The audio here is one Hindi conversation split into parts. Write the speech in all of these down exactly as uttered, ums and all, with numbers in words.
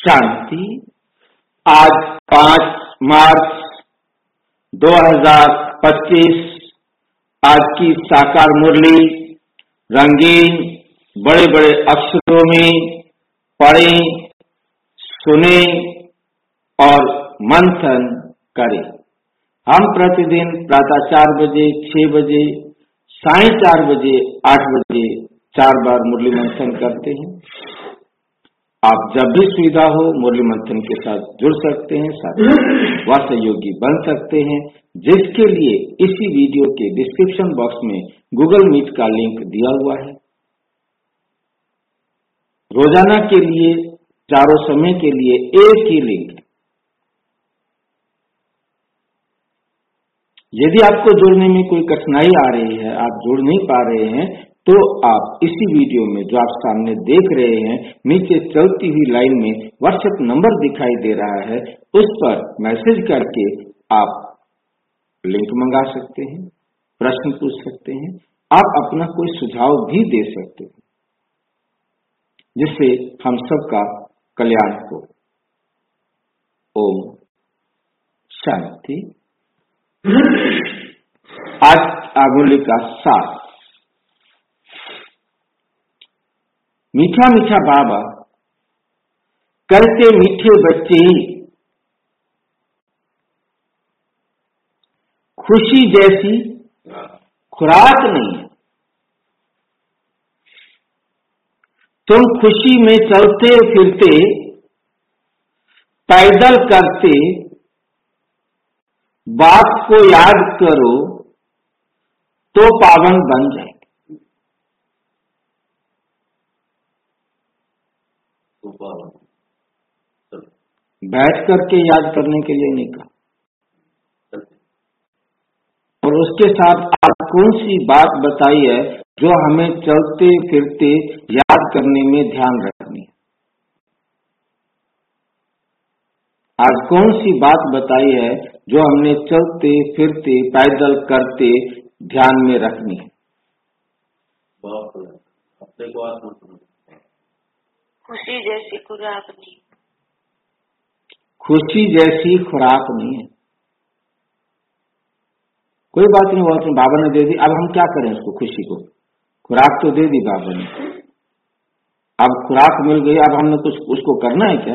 शांति। आज पांच मार्च दो हज़ार पच्चीस। आज की साकार मुरली रंगीन बड़े बड़े अक्षरों में पढ़ें, सुने और मंथन करें। हम प्रतिदिन प्रातः चार बजे, छह बजे, साढ़े चार बजे, आठ बजे चार बार मुरली मंथन करते हैं। आप जब भी सुविधा हो मुरली मंथन के साथ जुड़ सकते हैं, साथ व सहयोगी बन सकते हैं, जिसके लिए इसी वीडियो के डिस्क्रिप्शन बॉक्स में गूगल मीट का लिंक दिया हुआ है। रोजाना के लिए चारों समय के लिए एक ही लिंक है। यदि आपको जुड़ने में कोई कठिनाई आ रही है, आप जुड़ नहीं पा रहे हैं, तो आप इसी वीडियो में जो आप सामने देख रहे हैं, नीचे चलती हुई लाइन में व्हाट्सएप नंबर दिखाई दे रहा है, उस पर मैसेज करके आप लिंक मंगा सकते हैं, प्रश्न पूछ सकते हैं, आप अपना कोई सुझाव भी दे सकते हैं, जिससे हम सबका कल्याण हो। ओम शांति। आज आगुली का साथ मीठा मीठा बाबा करते मीठे बच्चे, खुशी जैसी खुराक नहीं है। तुम खुशी में चलते फिरते पैदल करते बात को याद करो तो पावन बन जाए। बैठ करके याद करने के लिए नहीं कहा। और उसके साथ आप कौन सी बात बताई है जो हमें चलते फिरते याद करने में ध्यान रखनी है? आज कौन सी बात बताई है जो हमने चलते फिरते पैदल करते ध्यान में रखनी है? अपने को आत्मा खुशी जैसी खुराक नहीं। खुशी जैसी खुराक नहीं है। कोई बात नहीं, वो बाबा ने दे दी, अब हम क्या करें उसको? खुशी को खुराक तो दे दी बाबा ने, अब खुराक मिल गई, अब हमने कुछ उसको करना है क्या?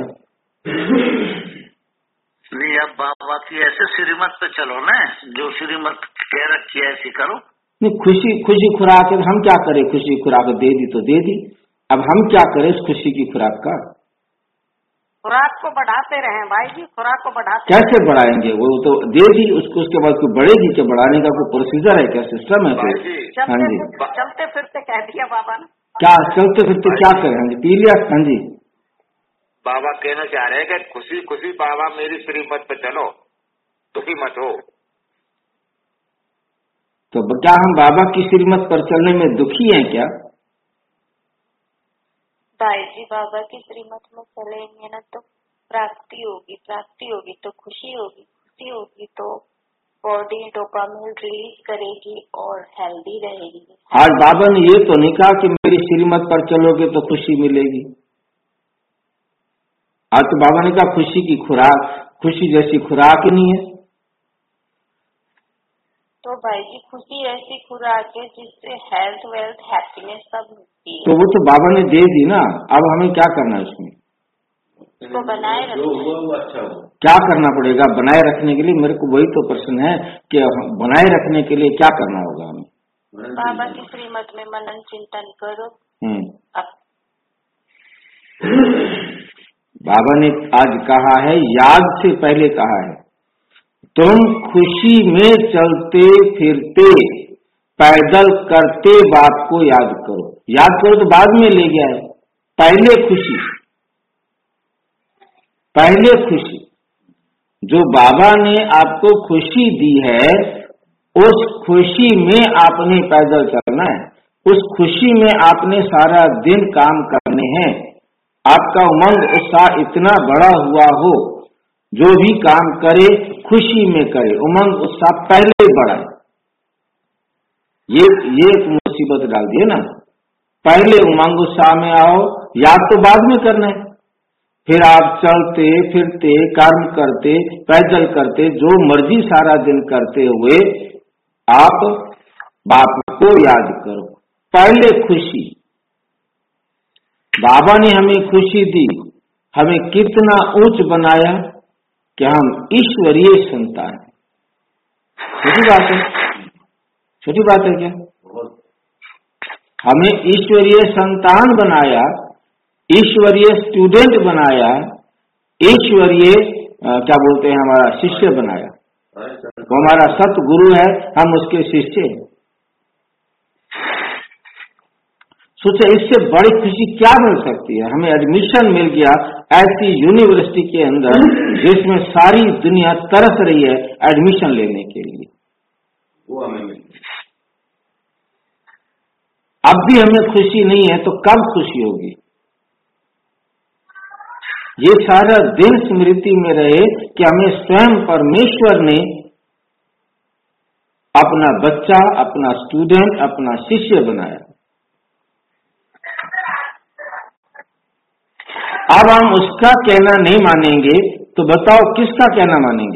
नहीं, अब बाबा की ऐसे श्रीमत पे चलो ना, जो श्रीमत कह रखी है ऐसी करो। नहीं, खुशी खुशी खुराक है, हम क्या करें? खुशी खुराक दे दी तो दे दी, अब हम क्या करें उस खुशी की खुराक का? खुराक को बढ़ाते रहे भाई जी, खुराक को बढ़ाते। कैसे बढ़ाएंगे? वो तो दे दी उसको, उसके बाद कोई बढ़ेगी क्या? बढ़ाने का कोई प्रोसीजर है क्या? सिस्टम है कोई? हाँ जी, चलते फिरते कह दिया बाबा ने। क्या चलते फिरते क्या करें? हाँ जी, पी लिया। हाँ जी, बाबा कहना चाह रहे हैं कि खुशी खुशी बाबा मेरी श्रीमत पे चलो, दुखी मत हो। तो क्या हम बाबा की श्रीमत पर चलने में दुखी हैं क्या? भाई जी, बाबा की श्रीमत में चलेंगे ना तो प्राप्ति होगी, प्राप्ति होगी तो खुशी होगी, खुशी होगी तो बॉडी डोपामिन रिलीज करेगी और हेल्दी रहेगी। आज बाबा ने ये तो नहीं कहा कि मेरी श्रीमत पर चलोगे तो खुशी मिलेगी। आज तो बाबा ने कहा खुशी की खुराक, खुशी जैसी खुराक ही नहीं है। तो भाई जी, खुशी ऐसी खुराक है जिससे हेल्थ वेल्थ हैप्पीनेस सब मिलती है। तो वो तो बाबा ने दे दी ना, अब हमें क्या करना है उसमें? उसको बनाए रखना। अच्छा हो क्या करना पड़ेगा बनाए रखने के लिए? मेरे को वही तो प्रश्न है कि बनाए रखने के लिए क्या करना होगा हमें? बाबा की श्रीमत में मनन चिंतन करो। हम्म बाबा ने आज कहा है, याद से पहले कहा है, तुम खुशी में चलते फिरते पैदल करते बात को याद करो। याद करो तो बाद में ले गया है, पहले खुशी, पहले खुशी जो बाबा ने आपको खुशी दी है, उस खुशी में आपने पैदल चलना है, उस खुशी में आपने सारा दिन काम करने हैं। आपका उमंग उत्साह इतना बड़ा हुआ हो, जो भी काम करे खुशी में करे, उमंग उत्साह पहले बढ़ाए। ये ये एक मुसीबत डाल दी है ना, पहले उमंग उत्साह में आओ, याद तो बाद में करना है। फिर आप चलते फिरते कर्म करते पैदल करते जो मर्जी सारा दिन करते हुए आप बाप को याद करो। पहले खुशी, बाबा ने हमें खुशी दी, हमें कितना ऊंच बनाया कि हम ईश्वरीय संतान। छोटी बात है, छोटी बात है क्या? हमें ईश्वरीय संतान बनाया, ईश्वरीय स्टूडेंट बनाया, ईश्वरीय क्या बोलते हैं हमारा शिष्य बनाया। तो हमारा सतगुरु है, हम उसके शिष्य हैं। सोचा इससे बड़ी खुशी क्या मिल सकती है? हमें एडमिशन मिल गया ऐसी यूनिवर्सिटी के अंदर जिसमें सारी दुनिया तरस रही है एडमिशन लेने के लिए, वो हमें मिल गया। अब भी हमें खुशी नहीं है तो कब खुशी होगी? ये सारा दिन स्मृति में रहे कि हमें स्वयं परमेश्वर ने अपना बच्चा, अपना स्टूडेंट, अपना शिष्य बनाया। अब हम उसका कहना नहीं मानेंगे तो बताओ किसका कहना मानेंगे?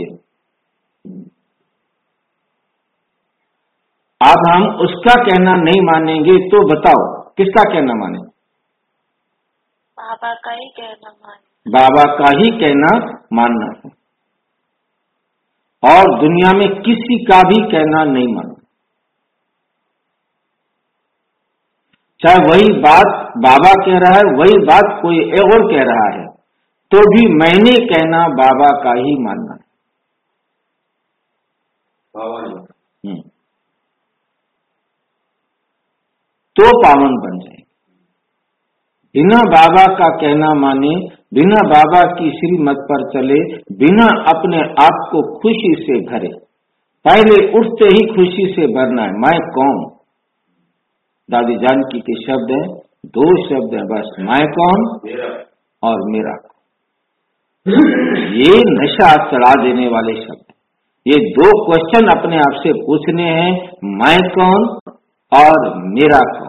अब हम उसका कहना नहीं मानेंगे तो बताओ किसका कहना माने? बाबा का ही कहना माने। बाबा का ही कहना मानना है और दुनिया में किसी का भी कहना नहीं मानना। चाहे वही बात बाबा कह रहा है, वही बात कोई और कह रहा है, तो भी मैंने कहना बाबा का ही मानना है। बाबा ने तो पावन बन जाए। बिना बाबा का कहना माने, बिना बाबा की श्रीमत पर चले, बिना अपने आप को खुशी से भरे। पहले उठते ही खुशी से भरना है। मैं कौन? दादी जानकी के शब्द हैं, दो शब्द हैं बस, मैं कौन और मेरा कौन। ये नशा चढ़ा देने वाले शब्द। ये दो क्वेश्चन अपने आप से पूछने हैं, मैं कौन और मेरा कौन।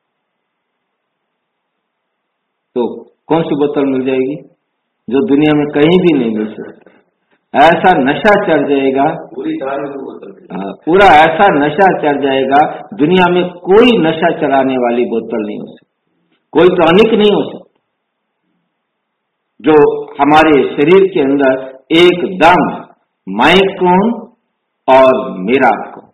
तो कौन सी बोतल मिल जाएगी जो दुनिया में कहीं भी नहीं मिल सकती? ऐसा नशा चढ़ जाएगा, पूरी बोतल, पूरा ऐसा नशा चढ़ जाएगा, दुनिया में कोई नशा चढ़ाने वाली बोतल नहीं हो सकती, कोई टॉनिक नहीं हो सकता जो हमारे शरीर के अंदर एकदम मैं कौन और मेरा कौन।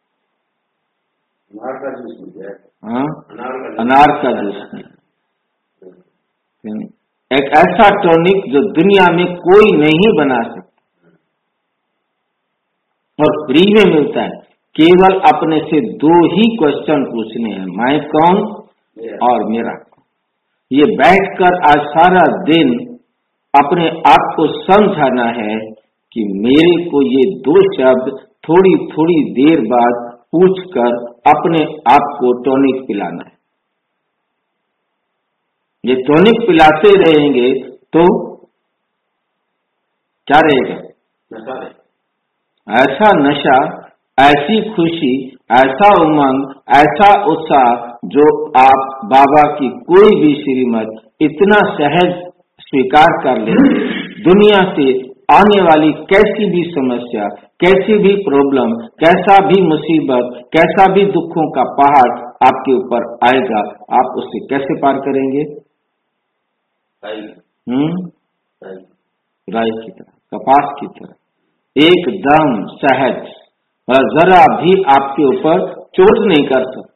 अनार का जूस मिल जाए, हाँ अनार का जूस नहीं, एक ऐसा टॉनिक जो दुनिया में कोई नहीं बना सकता और फ्री में मिलता है। केवल अपने से दो ही क्वेश्चन पूछने हैं, मैं कौन और मेरा कौन। ये बैठकर आज सारा दिन अपने आप को समझाना है कि मेरे को ये दो शब्द थोड़ी थोड़ी देर बाद पूछकर अपने आप को टॉनिक पिलाना है। ये टॉनिक पिलाते रहेंगे तो क्या रहेगा? नशा रहेगा। ऐसा नशा, ऐसी खुशी, ऐसा उमंग, ऐसा उत्साह जो आप बाबा की कोई भी श्रीमत इतना सहज स्वीकार कर लेंगे। दुनिया से आने वाली कैसी भी समस्या, कैसी भी प्रॉब्लम, कैसा भी मुसीबत, कैसा भी दुखों का पहाड़ आपके ऊपर आएगा, आप उससे कैसे पार करेंगे? हम्म राई की तरह, कपास की तरह, एकदम सहज, और जरा भी आपके ऊपर चोट नहीं कर सकते,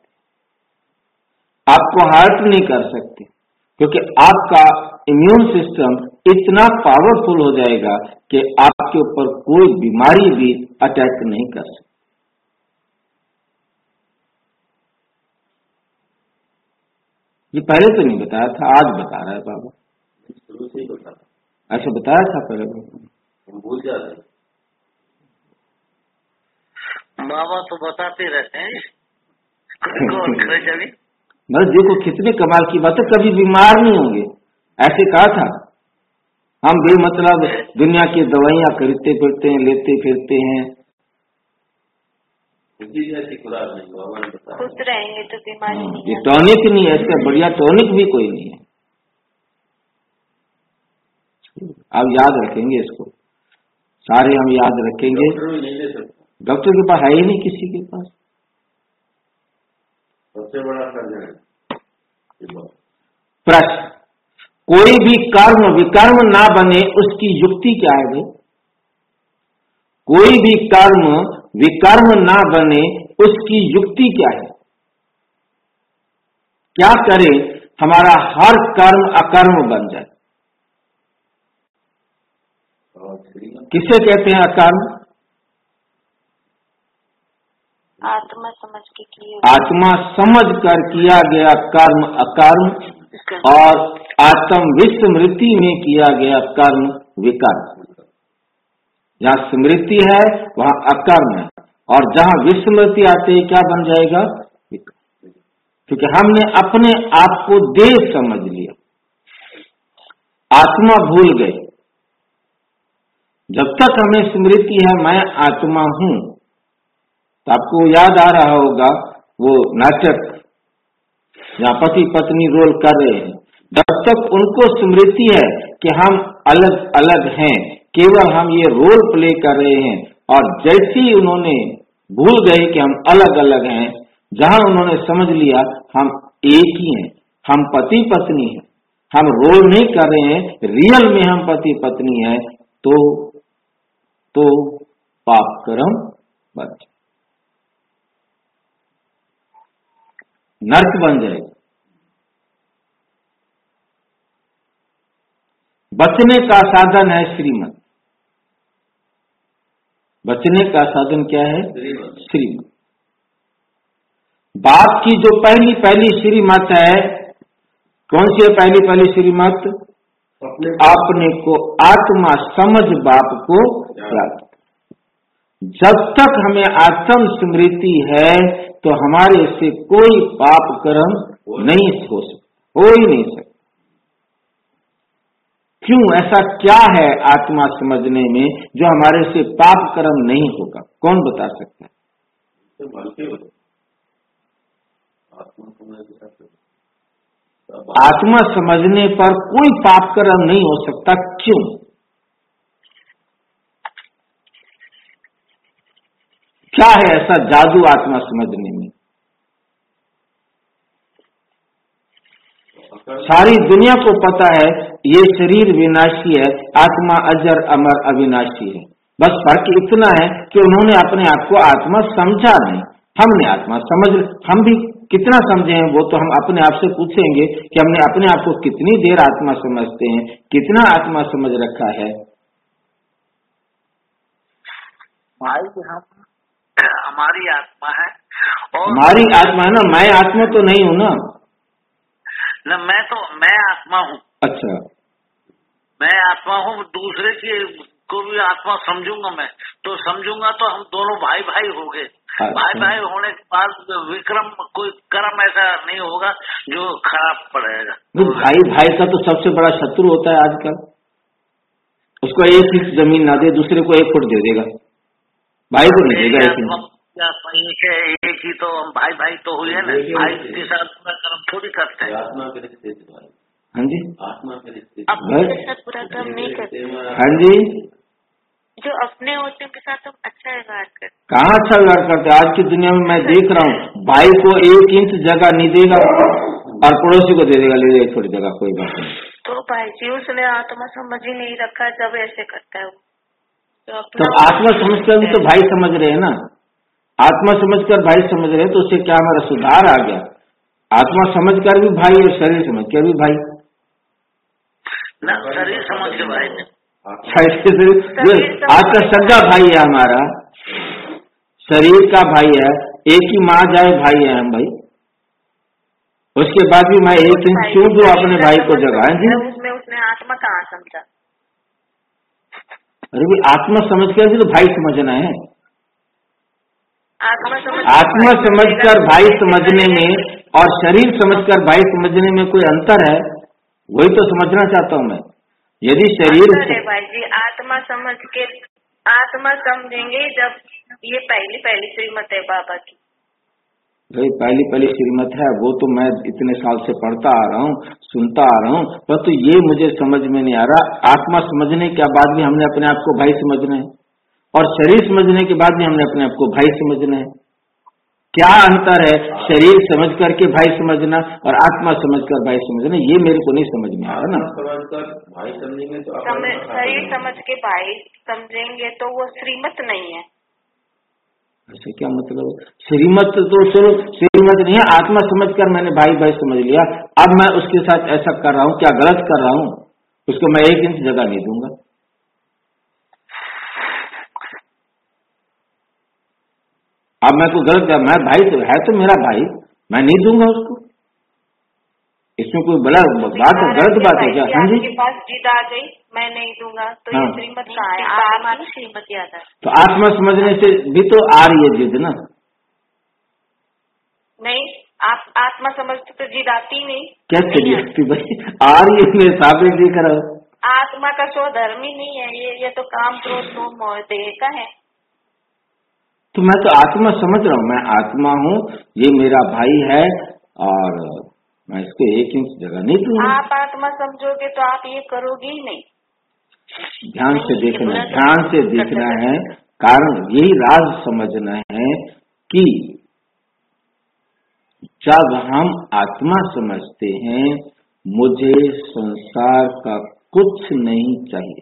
आपको हर्ट नहीं कर सकते, क्योंकि आपका इम्यून सिस्टम इतना पावरफुल हो जाएगा कि आपके ऊपर कोई बीमारी भी अटैक नहीं कर सकती। ये पहले तो नहीं बताया था, आज बता रहा है बाबा। शुरू से ही बता, ऐसा बताया था पहले, हम भूल जाते हैं। बाबा तो बताते रहते हैं। बस देखो कितने कमाल की बात है, कभी बीमार नहीं होंगे, ऐसे कहा था। हम बेमतलब दुनिया की दवाइयां खरीदते फिरते हैं, लेते फिरते हैं, खुश रहेंगे तो बीमारी नहीं। ये टॉनिक नहीं है, इसका बढ़िया टॉनिक भी कोई नहीं है। आप याद रखेंगे इसको, सारे हम याद रखेंगे। डॉक्टर के पास है ही नहीं किसी के पास। सबसे बड़ा सर्जन है। प्रश्न, कोई भी कर्म विकर्म ना बने उसकी युक्ति क्या है भाई? कोई भी कर्म विकर्म ना बने उसकी युक्ति क्या है? क्या करें हमारा हर कर्म अकर्म बन जाए? किसे कहते हैं अकर्म? आत्मा समझ के किए, आत्मा समझ कर किया गया कर्म अकर्म, और आत्म विस्मृति में किया गया कर्म विकर्म। जहाँ स्मृति है वहाँ अकर्म है, और जहाँ विस्मृति आते ही क्या बन जाएगा? विकर्म। क्योंकि हमने अपने आप को देह समझ लिया, आत्मा भूल गए। जब तक हमें स्मृति है मैं आत्मा हूं, तो आपको याद आ रहा होगा वो नाटक जहाँ पति पत्नी रोल कर रहे हैं, जब तक उनको स्मृति है कि हम अलग अलग हैं, केवल हम ये रोल प्ले कर रहे हैं, और जैसे ही उन्होंने भूल गए कि हम अलग अलग हैं, जहां उन्होंने समझ लिया हम एक ही हैं, हम पति पत्नी हैं, हम रोल नहीं कर रहे हैं, रियल में हम पति पत्नी हैं, तो तो पाप कर्म बन जाए, नर्क बन जाएगा। बचने का साधन है श्रीमत। बचने का साधन क्या है? श्रीमत। बाप की जो पहली पहली श्रीमत है, कौन सी है पहली पहली श्रीमत? अपने को आत्मा समझ बाप को प्राप्त। जब तक हमें आत्म स्मृति है तो हमारे से कोई पाप कर्म नहीं हो सकता, हो ही नहीं सकता। क्यों? ऐसा क्या है आत्मा समझने में जो हमारे से पाप कर्म नहीं होगा? कौन बता सकता है? आत्मा समझने पर कोई पाप कर्म नहीं हो सकता। क्यों? क्या है ऐसा जादू आत्मा समझने में? सारी दुनिया को पता है ये शरीर विनाशी है, आत्मा अजर अमर अविनाशी है। बस फर्क इतना है कि उन्होंने अपने आप को आत्मा समझा नहीं, हमने आत्मा समझ। हम भी कितना समझे हैं वो तो हम अपने आप से पूछेंगे कि हमने अपने आप को कितनी देर आत्मा समझते हैं, कितना आत्मा समझ रखा है। भाई हम हमारी आत्मा है, और हमारी आत्मा है ना, मैं आत्मा तो नहीं हूं ना। न मैं तो मैं आत्मा हूँ। अच्छा, मैं आत्मा हूँ, दूसरे की को भी आत्मा समझूंगा मैं, तो समझूंगा तो हम दोनों भाई भाई हो गए। अच्छा। भाई भाई होने के बाद विक्रम कोई कर्म ऐसा नहीं होगा जो खराब पड़ेगा। तो भाई भाई का तो सबसे बड़ा शत्रु होता है आजकल। उसको एक ही जमीन ना दे, दूसरे को एक फुट दे देगा, भाई को नहीं देगा। एक ही तो हम भाई भाई तो हुए ना, भाई के साथ पूरा कर्म थोड़ी करते हैं। आत्मा के रिश्ते, हाँ जी, आत्मा के रिश्ते अपने के साथ पूरा कर्म नहीं करते। हाँ जी, जो अपने होते हैं उनके साथ तुम अच्छा व्यवहार करते। कहाँ अच्छा व्यवहार करते? आज की दुनिया में मैं देख रहा हूँ, भाई को एक इंच जगह नहीं देगा और पड़ोसी को दे देगा, ले जाए थोड़ी जगह, कोई बात नहीं। तो भाई जी उसने आत्मा समझ ही नहीं रखा, जब ऐसे करता है वो तो, तो आत्मा समझकर भी तो भाई समझ रहे हैं ना। आत्मा समझकर भाई समझ रहे हैं तो उससे क्या हमारा सुधार आ गया? आत्मा समझकर भी भाई और शरीर समझकर भी भाई। ना शरीर समझ के भाई ने आपका सगा भाई है, हमारा शरीर का भाई है, एक ही माँ जाए भाई है हम भाई। उसके बाद भी मैं एक दिन क्यों दूं अपने भाई को जगह? जी, उसमें उसने आत्मा कहाँ समझा? अरे भी आत्मा समझ कर भी तो भाई समझना है। आत्मा समझ आत्मा समझकर भाई समझने में और शरीर समझकर भाई समझने में कोई अंतर है? वही तो समझना चाहता हूँ मैं। यदि शरीर है भाई जी, आत्मा समझ के आत्मा समझेंगे जब ये पहली पहली श्रीमत है बाबा की, भाई पहली पहली श्रीमत है वो तो मैं इतने साल से पढ़ता आ रहा हूँ, सुनता आ रहा हूँ, पर तो ये मुझे समझ में नहीं आ रहा। आत्मा समझने के बाद भी हमने अपने आप को भाई समझना है और शरीर समझने के बाद भी हमने अपने आप को भाई समझना है। क्या अंतर है शरीर समझ करके भाई समझना और आत्मा समझकर भाई समझना? ये मेरे को नहीं समझ में आ रहा ना। समझकर भाई समझेंगे तो शरीर समझ के भाई समझेंगे तो वो श्रीमत नहीं है। ऐसे क्या मतलब? श्रीमत तो चलो श्रीमत नहीं है, आत्मा समझकर मैंने भाई भाई समझ लिया। अब मैं उसके साथ ऐसा कर रहा हूँ, क्या गलत कर रहा हूँ? उसको मैं एक इंच जगह नहीं दूंगा। अब मैं को गलत, मैं भाई तो है तो मेरा भाई, मैं नहीं दूंगा उसको। इसमें कोई बड़ा बात है, गलत बात है क्या? हाँ जी, आपके पास जिद आ गई मैं नहीं दूंगा तो हाँ। ये श्रीमत कहाँ है? आत्मा श्रीमत याद है। तो आत्मा समझने से भी तो आ रही है जिद ना। नहीं, आप आत्मा समझते तो जिद आती नहीं। कैसे नहीं आती भाई? आ रही है, मैं साबित दिख रहा हूँ। आत्मा का स्वधर्म ही नहीं है ये ये तो काम क्रोध मोह मोह देह का है। तो मैं तो आत्मा समझ रहा हूँ, मैं आत्मा हूँ, ये मेरा भाई है और मैं इसको एक इंच जगह नहीं दूंगा। आप आत्मा समझोगे तो आप ये करोगे ही नहीं। ध्यान से देखना, ध्यान से देखना है, कारण यही राज समझना है कि जब हम आत्मा समझते हैं मुझे संसार का कुछ नहीं चाहिए,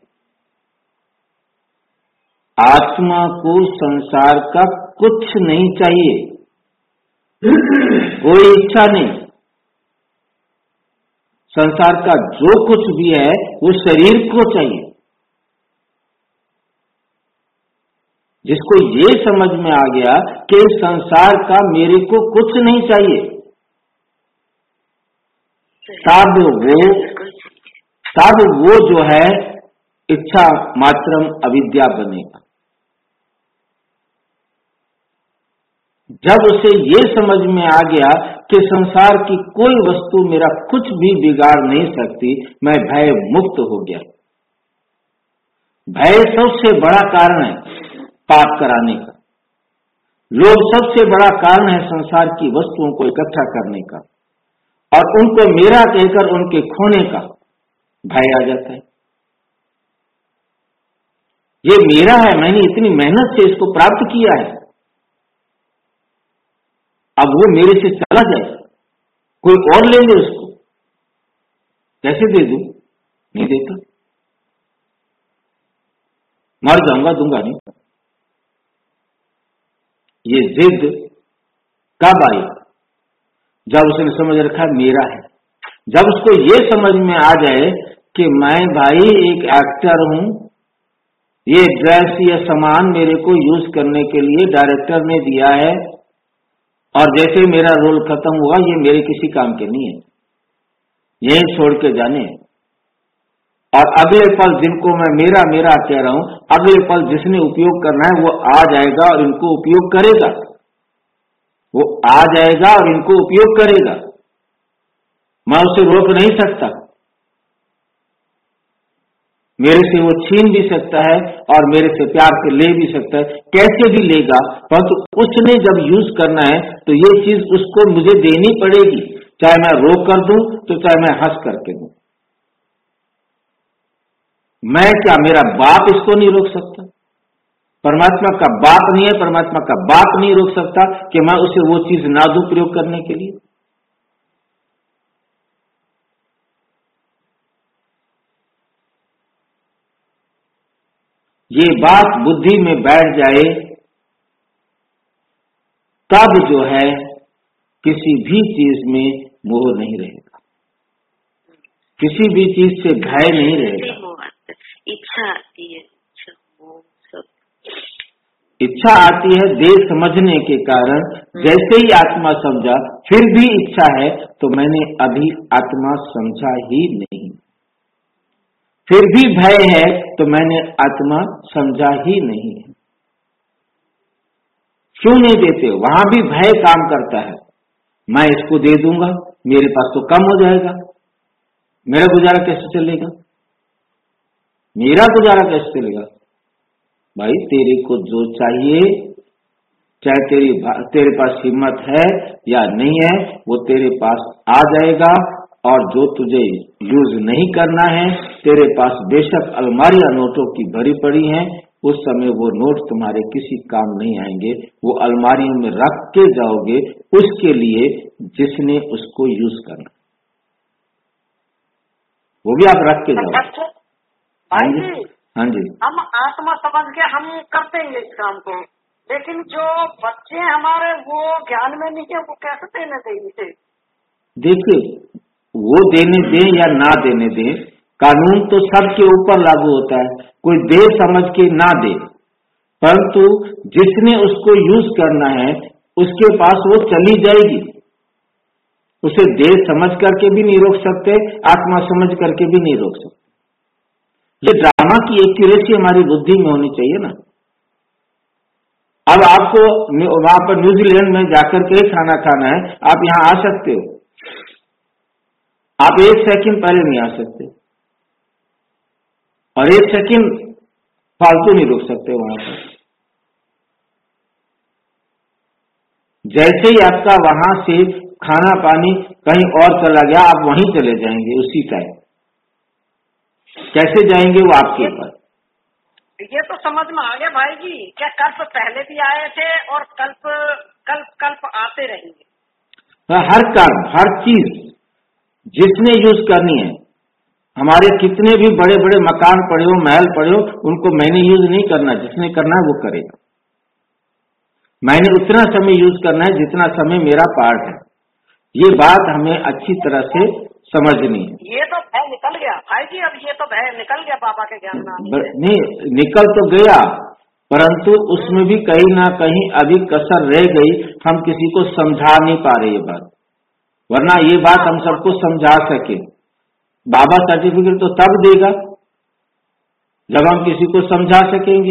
आत्मा को संसार का कुछ नहीं चाहिए, कोई इच्छा नहीं। संसार का जो कुछ भी है वो शरीर को चाहिए। जिसको ये समझ में आ गया कि संसार का मेरे को कुछ नहीं चाहिए, तब वो तब वो जो है इच्छा मात्रम अविद्या बनेगा। जब उसे ये समझ में आ गया कि संसार की कोई वस्तु मेरा कुछ भी बिगाड़ नहीं सकती, मैं भय मुक्त हो गया। भय सबसे बड़ा कारण है पाप कराने का। लोभ सबसे बड़ा कारण है संसार की वस्तुओं को इकट्ठा करने का और उनको मेरा कहकर उनके खोने का भय आ जाता है। ये मेरा है, मैंने इतनी मेहनत से इसको प्राप्त किया है, अब वो मेरे से चला जाए, कोई और ले ले उसको, कैसे दे दूं? नहीं देता, मर जाऊंगा, दूंगा नहीं। ये जिद कब आई? जब उसने समझ रखा मेरा है। जब उसको ये समझ में आ जाए कि मैं भाई एक एक्टर हूं, ये ड्रेस या सामान मेरे को यूज करने के लिए डायरेक्टर ने दिया है और जैसे मेरा रोल खत्म हुआ ये मेरे किसी काम के नहीं है, यही छोड़ के जाने। और अगले पल जिनको मैं मेरा मेरा कह रहा हूं, अगले पल जिसने उपयोग करना है वो आ जाएगा और इनको उपयोग करेगा, वो आ जाएगा और इनको उपयोग करेगा। मैं उसे रोक नहीं सकता, मेरे से वो छीन भी सकता है और मेरे से प्यार से ले भी सकता है, कैसे भी लेगा, परंतु तो उसने जब यूज करना है तो ये चीज उसको मुझे देनी पड़ेगी, चाहे मैं रोक कर दूं तो चाहे मैं हंस करके दूं। मैं क्या, मेरा बाप इसको नहीं रोक सकता? परमात्मा का बाप नहीं है, परमात्मा का बाप नहीं रोक सकता कि मैं उसे वो चीज ना दूं प्रयोग करने के लिए। ये बात बुद्धि में बैठ जाए तब जो है किसी भी चीज में मोह नहीं रहेगा, किसी भी चीज से भय नहीं रहेगा। इच्छा आती है, इच्छा मोह सब इच्छा आती है देह समझने के कारण। जैसे ही आत्मा समझा फिर भी इच्छा है तो मैंने अभी आत्मा समझा ही नहीं, फिर भी भय है तो मैंने आत्मा समझा ही नहीं है। क्यों नहीं देते? वहां भी भय काम करता है, मैं इसको दे दूंगा मेरे पास तो कम हो जाएगा, मेरा गुजारा कैसे चलेगा, मेरा गुजारा कैसे चलेगा? भाई तेरे को जो चाहिए चाहे तेरी तेरे पास हिम्मत है या नहीं है, वो तेरे पास आ जाएगा। और जो तुझे यूज नहीं करना है, तेरे पास बेशक अलमारियां नोटों की भरी पड़ी हैं, उस समय वो नोट तुम्हारे किसी काम नहीं आएंगे। वो अलमारियों में रख के जाओगे उसके लिए जिसने उसको यूज करना, वो भी आप रख के जाओगे। भाई जी, हाँ जी, हम आत्मा समझ के हम कर देंगे इस काम को, लेकिन जो बच्चे हमारे वो ज्ञान में नहीं है, वो कैसे देने देंगे? देखिए, वो देने दें या ना देने दें, कानून तो सबके ऊपर लागू होता है। कोई दे समझ के ना दे, परंतु जिसने उसको यूज करना है उसके पास वो चली जाएगी। उसे दे समझ करके भी नहीं रोक सकते, आत्मा समझ करके भी नहीं रोक सकते। ये ड्रामा की एक्यूरेसी हमारी बुद्धि में होनी चाहिए ना। अब आपको वहां पर न्यूजीलैंड में जाकर के खाना खाना है, आप यहाँ आ सकते हो, आप एक सेकंड पहले नहीं आ सकते और एक सेकंड फालतू नहीं रुक सकते वहां पर। जैसे ही आपका वहां से खाना पानी कहीं और चला गया, आप वहीं चले जाएंगे उसी टाइम। कैसे जाएंगे वो आपके ऊपर। ये तो समझ में आ गया भाई जी। क्या कल्प पहले भी आए थे और कल्प कल्प कल्प आते रहेंगे? हर कर्म, हर चीज जिसने यूज करनी है, हमारे कितने भी बड़े बड़े मकान पड़े हो, महल पड़े हो, उनको मैंने यूज नहीं करना, जिसने करना है वो करेगा। मैंने उतना समय यूज करना है जितना समय मेरा पार्ट है। ये बात हमें अच्छी तरह से समझनी है। ये तो भय निकल गया भाई जी, अब ये तो भय निकल गया बाबा के ज्ञान में। नहीं, निकल तो गया, परंतु उसमें भी कहीं ना कहीं अभी कसर रह गई। हम किसी को समझा नहीं पा रहे ये बात, वरना ये बात हम सबको समझा सके। बाबा सर्टिफिकेट तो तब देगा जब हम किसी को समझा सकेंगे,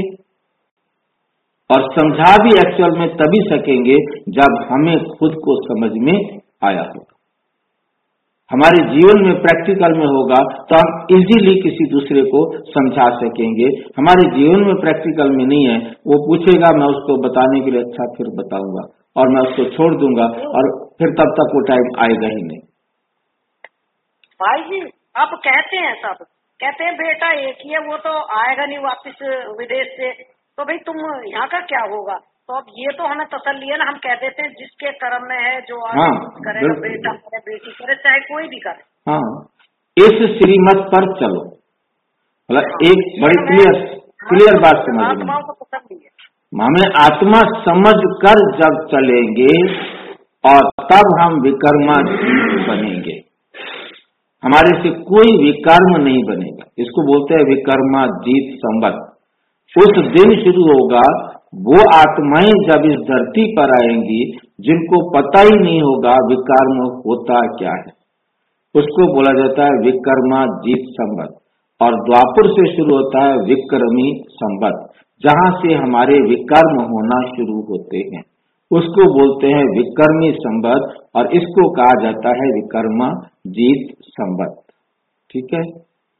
और समझा भी एक्चुअल में तभी सकेंगे जब हमें खुद को समझ में आया होगा, हमारे जीवन में प्रैक्टिकल में होगा, तो हम इजीली किसी दूसरे को समझा सकेंगे। हमारे जीवन में प्रैक्टिकल में नहीं है, वो पूछेगा, मैं उसको बताने के लिए अच्छा फिर बताऊंगा और मैं उसको छोड़ दूंगा, और फिर तब तक वो टाइम आएगा ही नहीं। भाई जी, अब कहते हैं सब कहते हैं बेटा एक ही है, वो तो आएगा नहीं वापिस विदेश से, तो भाई तुम यहाँ का क्या होगा? तो अब ये तो हमें तसल्ली है ना, हम कह देते हैं जिसके कर्म में है, जो हाँ, करेगा, बेटा करे, बेटी करे, चाहे कोई भी करे। हाँ, इस श्रीमत पर चलो, मतलब एक बड़ी क्लियर क्लियर बात समझ में। आत्माओं को तसल्ली है, हमें आत्मा समझ कर जब चलेंगे और तब हम विकर्माजीत बनेंगे। हमारे से कोई विकर्म नहीं बनेगा, इसको बोलते हैं विकर्माजीत संवत। उस दिन शुरू होगा, वो आत्माएं जब इस धरती पर आएंगी जिनको पता ही नहीं होगा विकर्म होता क्या है, उसको बोला जाता है विकर्माजीत संवत। और द्वापर से शुरू होता है विक्रमी संवत, जहां से हमारे विकर्म होना शुरू होते हैं, उसको बोलते हैं विकर्मी संवत, और इसको कहा जाता है विकर्माजीत संवत। ठीक है,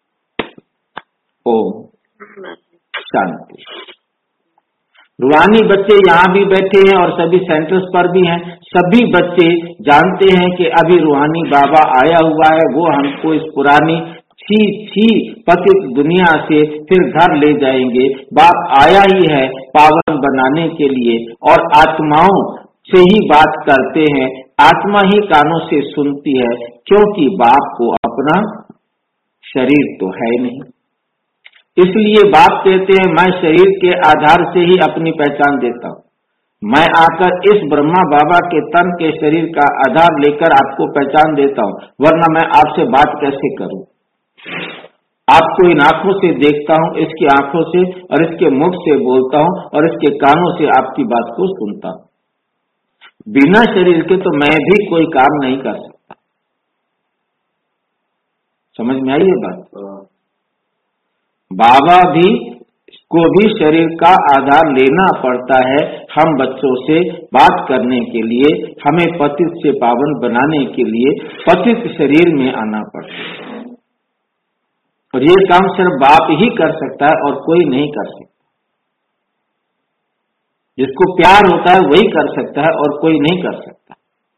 ओम शांति। रूहानी बच्चे यहाँ भी बैठे हैं और सभी सेंटर्स पर भी हैं। सभी बच्चे जानते हैं कि अभी रूहानी बाबा आया हुआ है, वो हमको इस पुरानी छी छी पतित दुनिया से फिर घर ले जाएंगे। बाप आया ही है पावन बनाने के लिए, और आत्माओं से ही बात करते हैं, आत्मा ही कानों से सुनती है, क्योंकि बाप को अपना शरीर तो है नहीं। इसलिए बाप कहते हैं, मैं शरीर के आधार से ही अपनी पहचान देता हूँ। मैं आकर इस ब्रह्मा बाबा के तन के शरीर का आधार लेकर आपको पहचान देता हूँ, वरना मैं आपसे बात कैसे करूं? आपको इन आंखों से देखता हूँ, इसकी आंखों से और इसके मुख से बोलता हूँ, और इसके कानों से आपकी बात को सुनता हूँ। बिना शरीर के तो मैं भी कोई काम नहीं कर सकता। समझ में आई ये बात? बाबा भी को भी शरीर का आधार लेना पड़ता है। हम बच्चों से बात करने के लिए, हमें पतित से पावन बनाने के लिए पतित शरीर में आना पड़ता है, और ये काम सिर्फ बाप ही कर सकता है और कोई नहीं कर सकता। जिसको प्यार होता है वही कर सकता है और कोई नहीं कर सकता।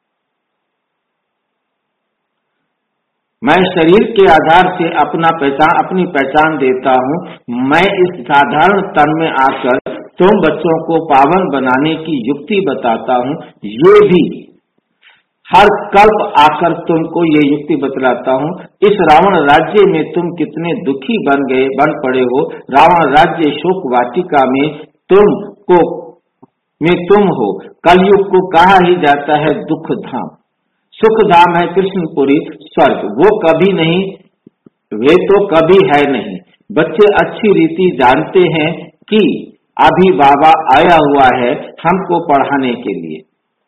मैं शरीर के आधार से अपना पहचान अपनी पहचान देता हूँ। मैं इस साधारण तन में आकर तुम बच्चों को पावन बनाने की युक्ति बताता हूँ। ये भी हर कल्प आकर तुमको ये युक्ति बतलाता हूँ। इस रावण राज्य में तुम कितने दुखी बन गए बन पड़े हो। रावण राज्य शोक वाटिका में तुम को में तुम हो। कलयुग को कहा ही जाता है दुख धाम। सुख धाम है कृष्णपुरी स्वर्ग, वो कभी नहीं, वे तो कभी है नहीं। बच्चे अच्छी रीति जानते हैं कि अभी बाबा आया हुआ है हमको पढ़ाने के लिए।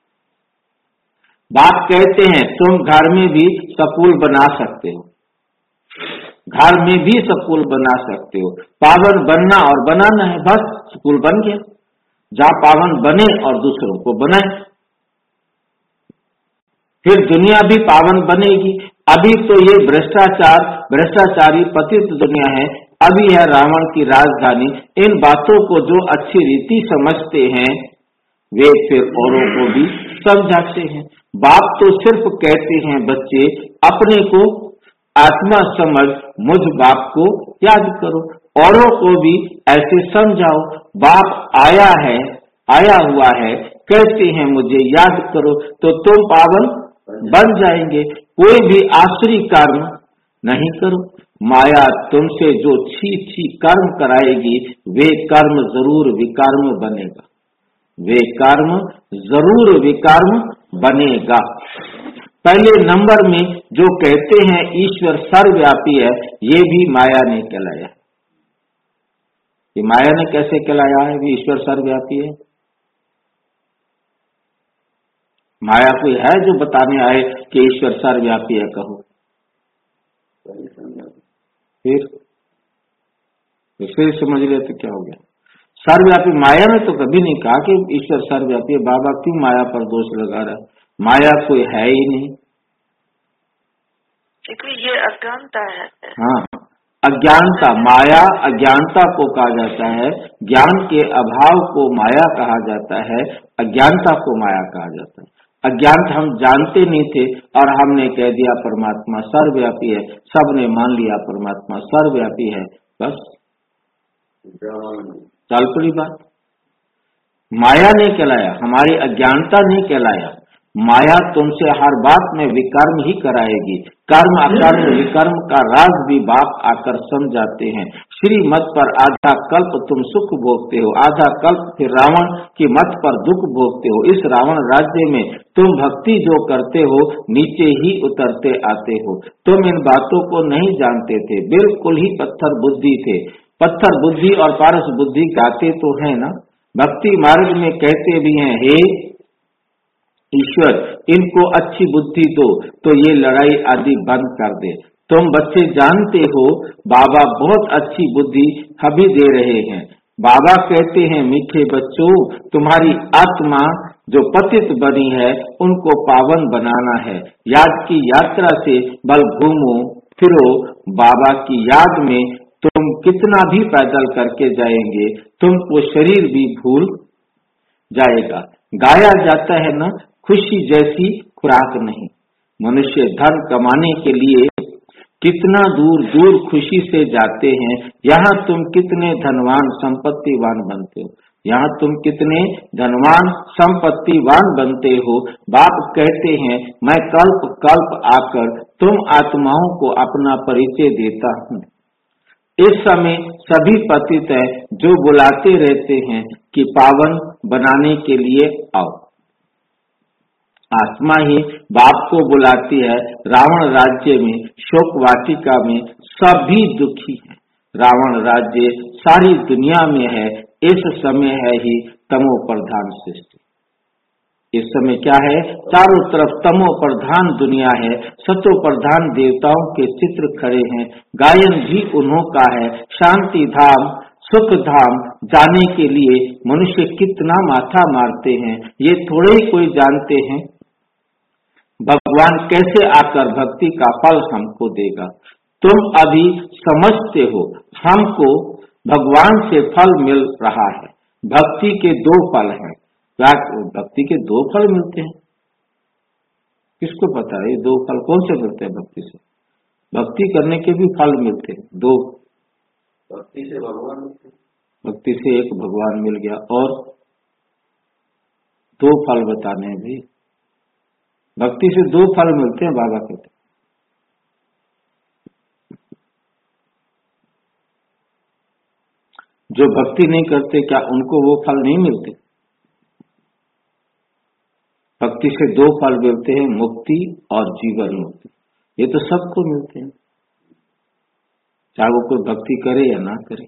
बाप कहते हैं तुम घर में भी स्कूल बना सकते हो, घर में भी स्कूल बना सकते हो। पावन बनना और बनाना है, बस स्कूल बन गया। जहाँ पावन बने और दूसरों को बनाए, फिर दुनिया भी पावन बनेगी। अभी तो ये भ्रष्टाचार भ्रष्टाचारी पतित दुनिया है, अभी है रावण की राजधानी। इन बातों को जो अच्छी रीति समझते हैं वे फिर औरों को भी समझाते हैं। बाप तो सिर्फ कहते हैं बच्चे अपने को आत्मा समझ मुझ बाप को याद करो, औरों को भी ऐसे समझाओ। बाप आया है आया हुआ है कहते हैं मुझे याद करो, तो तुम पावन बन जाएंगे। कोई भी आश्री कर्म नहीं करो। माया तुमसे जो छी छी कर्म कराएगी वे कर्म जरूर विकर्म बनेगा, वे कर्म जरूर विकर्म बनेगा। पहले नंबर में जो कहते हैं ईश्वर सर्वव्यापी है, ये भी माया ने कहलाया। ये माया ने कैसे कहलाया है कि ईश्वर सर्वव्यापी है? माया कोई है जो बताने आए कि ईश्वर सर्वव्यापी है? कहो फिर फिर समझ रहे तो क्या हो गया? सर्वव्यापी माया ने तो कभी नहीं कहा कि ईश्वर सर्वव्यापी है। बाबा क्यों माया पर दोष लगा रहा है? माया कोई है ही नहीं, क्योंकि ये अज्ञानता है। हाँ, अज्ञानता, माया अज्ञानता को कहा जाता है। ज्ञान के अभाव को माया कहा जाता है, अज्ञानता को माया कहा जाता है। अज्ञान हम जानते नहीं थे और हमने कह दिया परमात्मा सर्वव्यापी है, सबने मान लिया परमात्मा सर्वव्यापी है, बस चल पड़ी बात। माया ने कहलाया, हमारी अज्ञानता ने कहलाया। माया तुमसे हर बात में विकर्म ही कराएगी। कर्म अकर्म विकर्म का राज भी बाप आकर समझाते हैं। श्री मत पर आधा कल्प तुम सुख भोगते हो, आधा कल्प फिर रावण की मत पर दुख भोगते हो। इस रावण राज्य में तुम भक्ति जो करते हो नीचे ही उतरते आते हो। तुम इन बातों को नहीं जानते थे, बिल्कुल ही पत्थर बुद्धि थे। पत्थर बुद्धि और पारस बुद्धि गाते तो है ना, भक्ति मार्ग में कहते भी हैं हे ईश्वर इनको अच्छी बुद्धि दो तो ये लड़ाई आदि बंद कर दे। तुम बच्चे जानते हो बाबा बहुत अच्छी बुद्धि अभी दे रहे हैं। बाबा कहते हैं मीठे बच्चों तुम्हारी आत्मा जो पतित बनी है उनको पावन बनाना है। याद की यात्रा से बल घूमो फिरो, बाबा की याद में तुम कितना भी पैदल करके जाएंगे तुमको शरीर भी भूल जाएगा। गाया जाता है ना, खुशी जैसी खुराक नहीं। मनुष्य धन कमाने के लिए कितना दूर दूर खुशी से जाते हैं, यहाँ तुम कितने धनवान संपत्तिवान बनते हो, यहाँ तुम कितने धनवान संपत्तिवान बनते हो। बाप कहते हैं मैं कल्प कल्प आकर तुम आत्माओं को अपना परिचय देता हूँ। इस समय सभी पतित है जो बुलाते रहते हैं कि पावन बनाने के लिए आओ। आत्मा ही बाप को बुलाती है। रावण राज्य में शोक वाटिका में सभी दुखी हैं। रावण राज्य सारी दुनिया में है। इस समय है ही तमो प्रधान सृष्टि। इस समय क्या है? चारों तरफ तमो प्रधान दुनिया है। सतो प्रधान देवताओं के चित्र खड़े हैं। गायन भी उन्हों का है। शांति धाम सुख धाम जाने के लिए मनुष्य कितना माथा मारते हैं, ये थोड़े ही कोई जानते हैं। भगवान कैसे आकर भक्ति का फल हमको देगा। तुम अभी समझते हो हमको भगवान से फल मिल रहा है। भक्ति के दो फल हैं। भक्ति के दो फल मिलते हैं, किसको पता है ये दो फल कौन से मिलते हैं भक्ति से? भक्ति करने के भी फल मिलते हैं दो। भक्ति से भगवान मिलते, भक्ति से एक भगवान मिल गया, और दो फल बताने भी, भक्ति से दो फल मिलते हैं बाबा कहते। जो भक्ति नहीं करते क्या उनको वो फल नहीं मिलते? भक्ति से दो फल मिलते हैं, मुक्ति और जीवन मुक्ति। ये तो सबको मिलते हैं, चाहे वो कोई भक्ति करे या ना करे।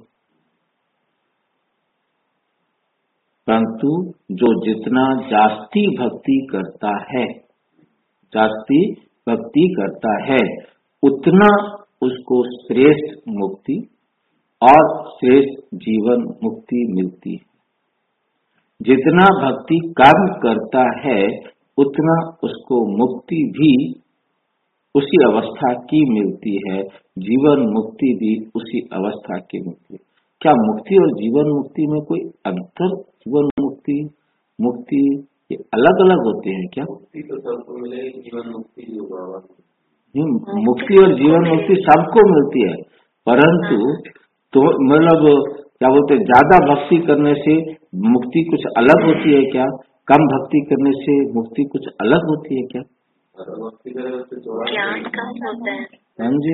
परंतु जो जितना जास्ती भक्ति करता है, जास्ती भक्ति करता है, उतना उसको श्रेष्ठ मुक्ति और श्रेष्ठ जीवन मुक्ति मिलती है। जितना भक्ति कम करता है उतना उसको मुक्ति भी उसी अवस्था की मिलती है, जीवन मुक्ति भी उसी अवस्था की मिलती है। क्या मुक्ति और जीवन मुक्ति में कोई अंतर? जीवन मुक्ति मुक्ति ये अलग अलग होते हैं क्या? मुक्ति तो सबको मिलेगी, जीवन मुक्ति जो बाबा, मुक्ति और जीवन मुक्ति सबको मिलती है, परंतु तो मतलब क्या बोलते ज्यादा भक्ति करने से मुक्ति कुछ अलग होती है क्या? कम भक्ति करने से मुक्ति कुछ अलग होती है क्या? भक्ति करने से ज्ञान कम होता है। हाँ जी,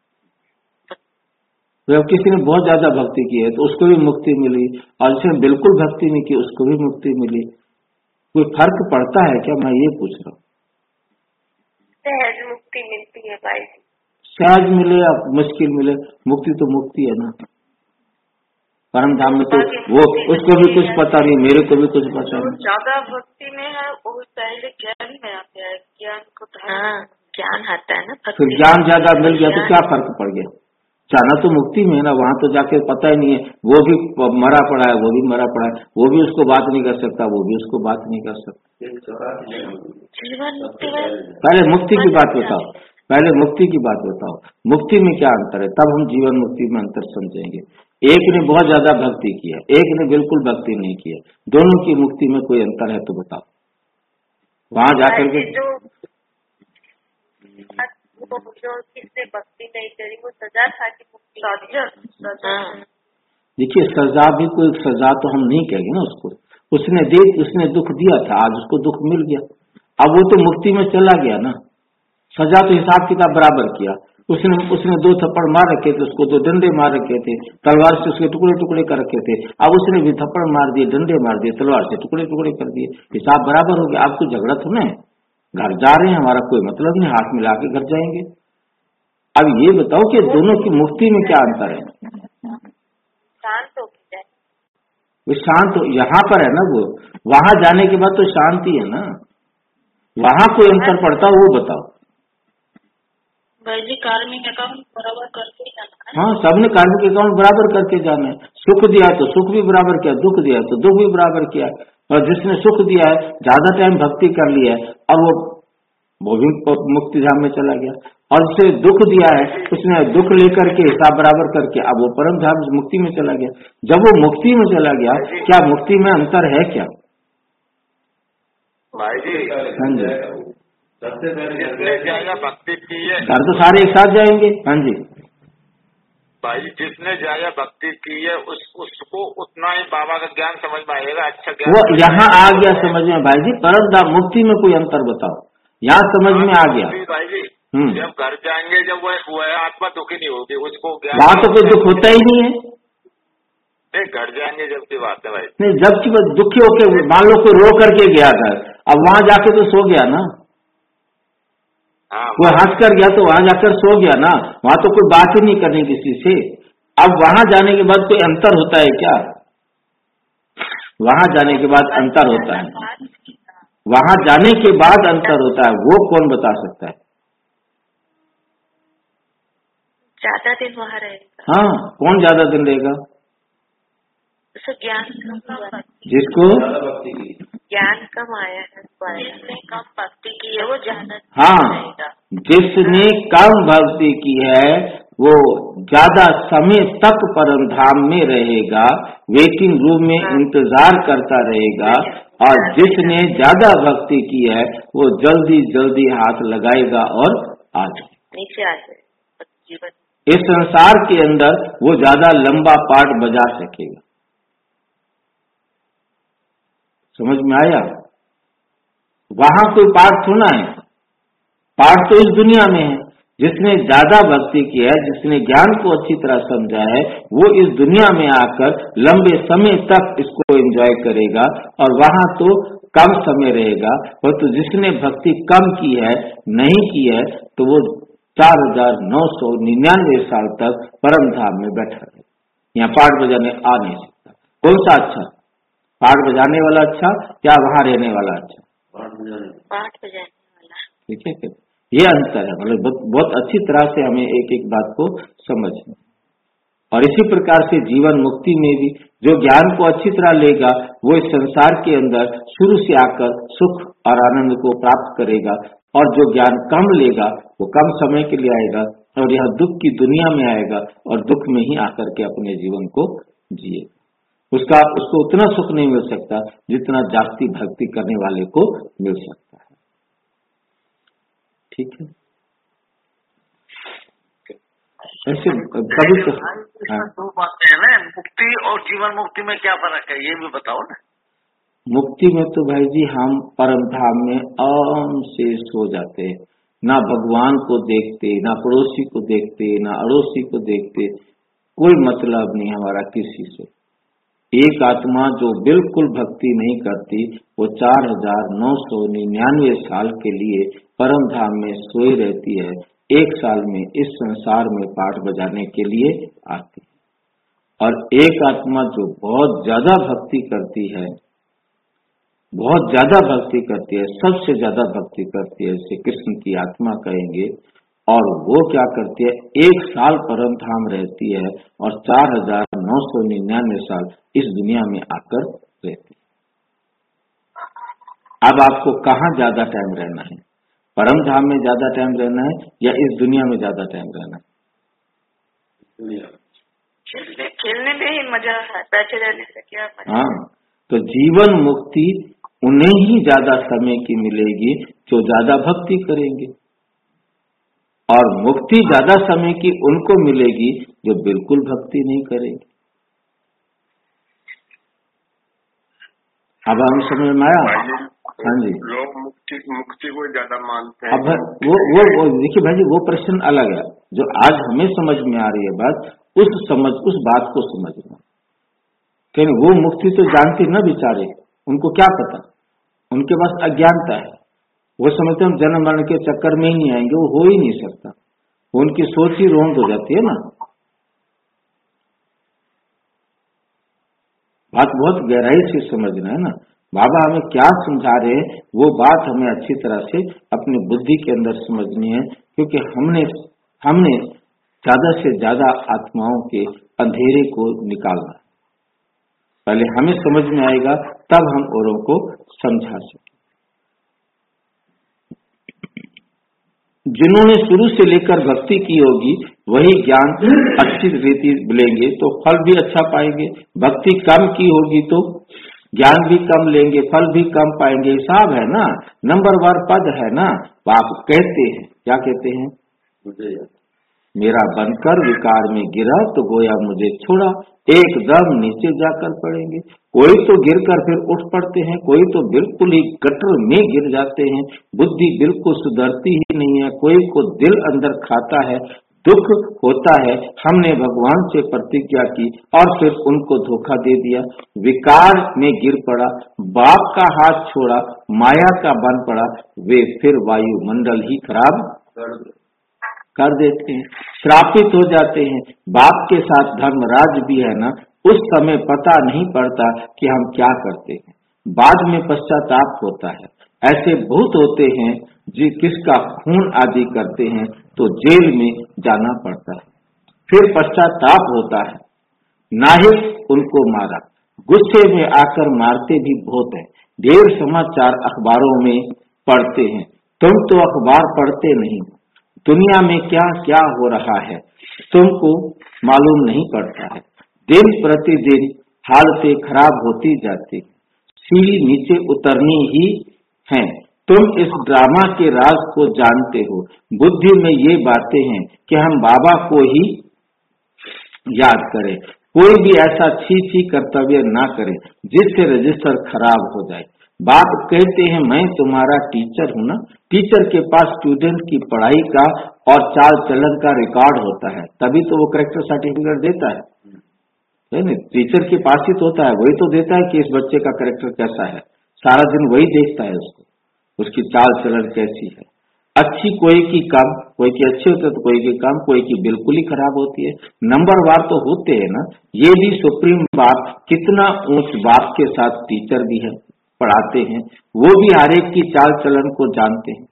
तो अब किसी ने बहुत ज्यादा भक्ति की है तो उसको भी मुक्ति मिली, और जिसने बिल्कुल भक्ति नहीं की उसको भी मुक्ति मिली। कोई फर्क पड़ता है क्या? मैं ये पूछ रहा हूँ। सहज मुक्ति मिलती है भाई, सहज मिले या मुश्किल मिले, मुक्ति तो मुक्ति है ना। परम धाम में तो वो उसको भी कुछ पता नहीं, मेरे को भी कुछ पता नहीं। ज्यादा भक्ति में है वो पहले ज्ञान में आते हैं, ज्ञान को हाँ ज्ञान आता है ना। फिर ज्ञान ज्यादा मिल गया तो क्या फर्क पड़ गया? जाना तो मुक्ति में है ना, वहां तो जाके पता ही नहीं है, वो भी मरा पड़ा है, वो भी मरा पड़ा है, वो भी उसको बात नहीं कर सकता, वो भी उसको बात नहीं कर सकता। जीवन मुक्ति में पहले मुक्ति की बात बताओ, पहले मुक्ति की बात बताओ, मुक्ति में क्या अंतर है, तब हम जीवन मुक्ति में अंतर समझेंगे। एक ने बहुत ज्यादा भक्ति की है, एक ने बिल्कुल भक्ति नहीं की है, दोनों की मुक्ति में कोई अंतर है तो बताओ। वहां जाकर के जो जो किसने भक्ति नहीं करी वो सजा खा के मुक्ति। देखिए सजा भी कोई सजा तो हम नहीं कहेंगे ना उसको, उसने दे उसने दुख दिया था, आज उसको दुख मिल गया, अब वो तो मुक्ति में चला गया ना। सजा तो हिसाब किताब बराबर किया, उसने उसने दो थप्पड़ मार रखे थे, उसको दो डंडे मार रखे थे, तलवार से उसके टुकड़े टुकड़े कर रखे थे, अब उसने भी थप्पड़ मार दिए, डंडे मार दिए, तलवार से टुकड़े टुकड़े कर दिए, हिसाब बराबर हो गया। अब तो झगड़ा थोड़ा है, घर जा रहे हैं, हमारा कोई मतलब नहीं, हाथ मिला के घर जाएंगे। अब ये बताओ कि दोनों की मुक्ति में क्या अंतर है? शांत हो जाए, वो शांत यहाँ पर है ना, वो वहां जाने के बाद तो शांति है ना, वहां कोई अंतर पड़ता हो वो बताओ। जी कार्मिक अकाउंट बराबर करके जाना है। हाँ, सबने कार्मिक अकाउंट बराबर करके जाना है। सुख दिया तो सुख भी बराबर किया, दुख दिया तो दुख भी बराबर किया। और जिसने सुख दिया है, ज्यादा टाइम भक्ति कर लिया है, अब वो वो भी मुक्ति धाम में चला गया, और जिसने दुख दिया है उसने दुख लेकर के हिसाब बराबर करके अब वो परम धाम मुक्ति में चला गया। जब वो मुक्ति में चला गया, क्या मुक्ति में अंतर है क्या? भाई जी, हाँ जी, जिसने ज्यादा भक्ति की है, घर तो सारे एक साथ जाएंगे। हाँ जी भाई, जिसने ज्यादा भक्ति की है उस उसको उतना ही बाबा का ज्ञान समझ में आएगा, अच्छा ज्ञान। वो यहाँ आ गया समझ में भाई जी, परम धाम मुक्ति में कोई अंतर बताओ, यहाँ समझ में आ गया भाई जी। जब घर जाएंगे, जब वो वह आत्मा दुखी नहीं होगी, उसको ज्ञान, वहाँ तो कोई दुख होता ही नहीं है। नहीं, घर जाएंगे जब की बात है भाई। नहीं, जब की बात दुखी होके मान लो कोई रो करके गया था, अब वहां जाके तो सो गया ना। हाँ, वो हंस कर गया तो वहां जाकर सो गया ना, वहां तो कोई बात ही नहीं करनी किसी से। अब वहां जाने के बाद कोई अंतर होता है क्या? वहां जाने के बाद अंतर होता है, वहां जाने के बाद अंतर होता है, वो कौन बता सकता है? ज्यादा दिन वहाँ रहेगा। हाँ, कौन ज्यादा दिन रहेगा? उसे ज्ञान कम, जिसको ज्ञान कम आया है, जिसने कम भक्ति की है वो ज्यादा हाँ, जिसने कम भक्ति की है वो ज्यादा समय तक परम धाम में रहेगा, वेटिंग रूम में इंतजार करता रहेगा। और जिसने ज्यादा भक्ति की है वो जल्दी जल्दी हाथ लगाएगा और आ जाए नीचे आ जाए जीवन। इस संसार के अंदर वो ज्यादा लंबा पाठ बजा सकेगा। समझ में आया? वहां कोई पाठ थोड़ा है, पाठ तो इस दुनिया में है। जिसने ज्यादा भक्ति की है, जिसने ज्ञान को अच्छी तरह समझा है, वो इस दुनिया में आकर लंबे समय तक इसको एंजॉय करेगा और वहां तो कम समय रहेगा। और तो जिसने भक्ति कम की है, नहीं की है, तो वो चार हजार नौ सौ निन्यानवे साल तक परम धाम में बैठा है। यहाँ पाठ बजाने आ नहीं सकता। कौन सा अच्छा? पाठ बजाने वाला अच्छा या वहां रहने वाला अच्छा? पाठ बजाने पाठ बजाने वाला। ठीक है, ये अंतर है। मतलब बहुत, बहुत अच्छी तरह से हमें एक एक बात को समझना। और इसी प्रकार से जीवन मुक्ति में भी जो ज्ञान को अच्छी तरह लेगा वो इस संसार के अंदर शुरू से आकर सुख और आनंद को प्राप्त करेगा। और जो ज्ञान कम लेगा वो कम समय के लिए आएगा और यह दुख की दुनिया में आएगा और दुख में ही आकर के अपने जीवन को जिएगा। उसका उसको उतना सुख नहीं मिल सकता जितना जास्ती भक्ति करने वाले को मिल सकता है। ठीक है, ऐसे कभी तो हाँ। दो बातें हैं ना, मुक्ति और जीवन मुक्ति में क्या फर्क है ये भी बताओ ना। मुक्ति में तो भाई जी हम परम धाम में आराम से सो जाते हैं, ना भगवान को देखते, ना पड़ोसी को देखते, ना अड़ोसी को देखते, कोई मतलब नहीं हमारा किसी से। एक आत्मा जो बिल्कुल भक्ति नहीं करती वो चार हजार नौ सौ निन्यानवे साल के लिए परम धाम में सोई रहती है, एक साल में इस संसार में पाठ बजाने के लिए आती है। और एक आत्मा जो बहुत ज्यादा भक्ति करती है, बहुत ज्यादा भक्ति करती है, सबसे ज्यादा भक्ति करती है, इसे कृष्ण की आत्मा कहेंगे। और वो क्या करती है, एक साल परम धाम रहती है और चार हजार नौ सौ निन्यानवे साल इस दुनिया में आकर रहती है। अब आपको कहाँ ज्यादा टाइम रहना है, परम धाम में ज्यादा टाइम रहना है या इस दुनिया में ज्यादा टाइम रहना है? खेलने खेलने में ही मजा है, बैठे रहने से क्या मजा। हाँ, तो जीवन मुक्ति उन्हें ही ज्यादा समय की मिलेगी जो ज्यादा भक्ति करेंगे, और मुक्ति ज्यादा समय की उनको मिलेगी जो बिल्कुल भक्ति नहीं करेंगे। अब हम समझ में आया? हाँ जी, लोग मुक्ति मुक्ति को ज्यादा मानते हैं। अब वो वो, वो देखिए भाई जी, वो प्रश्न अलग है। जो आज हमें समझ में आ रही है बात, उस समझ उस बात को समझना। क्योंकि वो मुक्ति तो जानते न बेचारे, उनको क्या पता, उनके पास अज्ञानता है। वो समझते हम जन्म मरण के चक्कर में ही नहीं आएंगे, वो हो ही नहीं सकता। उनकी सोच ही रोंद हो जाती है ना। बात बहुत गहराई से समझना है ना। बाबा हमें क्या समझा रहे हैं वो बात हमें अच्छी तरह से अपनी बुद्धि के अंदर समझनी है, क्योंकि हमने हमने ज्यादा से ज्यादा आत्माओं के अंधेरे को निकालना है। पहले हमें समझ में आएगा तब हम औरों को समझा सकें। जिन्होंने शुरू से लेकर भक्ति की होगी वही ज्ञान अच्छी रीति लेंगे तो फल भी अच्छा पाएंगे। भक्ति कम की होगी तो ज्ञान भी कम लेंगे, फल भी कम पाएंगे। हिसाब है ना, नंबरवार पद है ना। आप कहते हैं, क्या कहते हैं, मुझे मेरा बनकर विकार में गिरा तो गोया मुझे छोड़ा, एकदम नीचे जाकर पड़ेंगे। कोई तो गिरकर फिर उठ पड़ते हैं, कोई तो बिल्कुल ही गटर में गिर जाते हैं। बुद्धि बिल्कुल सुधरती ही नहीं है। कोई को दिल अंदर खाता है, दुख होता है। हमने भगवान से प्रतिज्ञा की और फिर उनको धोखा दे दिया, विकार में गिर पड़ा, बाप का हाथ छोड़ा, माया का बन पड़ा। वे फिर वायुमंडल ही खराब कर देते हैं, श्रापित हो जाते हैं। बाप के साथ धर्मराज भी है ना, उस समय पता नहीं पड़ता कि हम क्या करते हैं, बाद में पश्चाताप होता है। ऐसे बहुत होते हैं जी किसका खून आदि करते हैं तो जेल में जाना पड़ता है, फिर पश्चाताप होता है। नाहिक उनको मारा, गुस्से में आकर मारते भी बहुत हैं। ढेर समाचार अखबारों में पढ़ते हैं, तुम तो अखबार पढ़ते नहीं। दुनिया में क्या क्या हो रहा है तुमको मालूम नहीं पड़ता है। दिन प्रतिदिन हालतें खराब होती जाती, सीढ़ी नीचे उतरनी ही है। तुम इस ड्रामा के राज को जानते हो। बुद्धि में ये बातें हैं कि हम बाबा को ही याद करें, कोई भी ऐसा छी छी कर्तव्य ना करे जिससे रजिस्टर खराब हो जाए। बाप कहते हैं मैं तुम्हारा टीचर हूँ ना। टीचर के पास स्टूडेंट की पढ़ाई का और चाल चलन का रिकॉर्ड होता है, तभी तो वो करेक्टर सर्टिफिकेट देता है, है ना। टीचर के पास ही तो होता है, वही तो देता है कि इस बच्चे का करेक्टर कैसा है। सारा दिन वही देखता है उसको, उसकी चाल चलन कैसी है। अच्छी कोई की कम, कोई की अच्छी होती है तो कोई की कम, कोई की बिल्कुल ही खराब होती है। नंबर वार तो होते हैं ना। ये भी सुप्रीम बाप कितना ऊंच बाप के साथ टीचर भी है, पढ़ाते हैं, वो भी हर एक की चाल चलन को जानते हैं।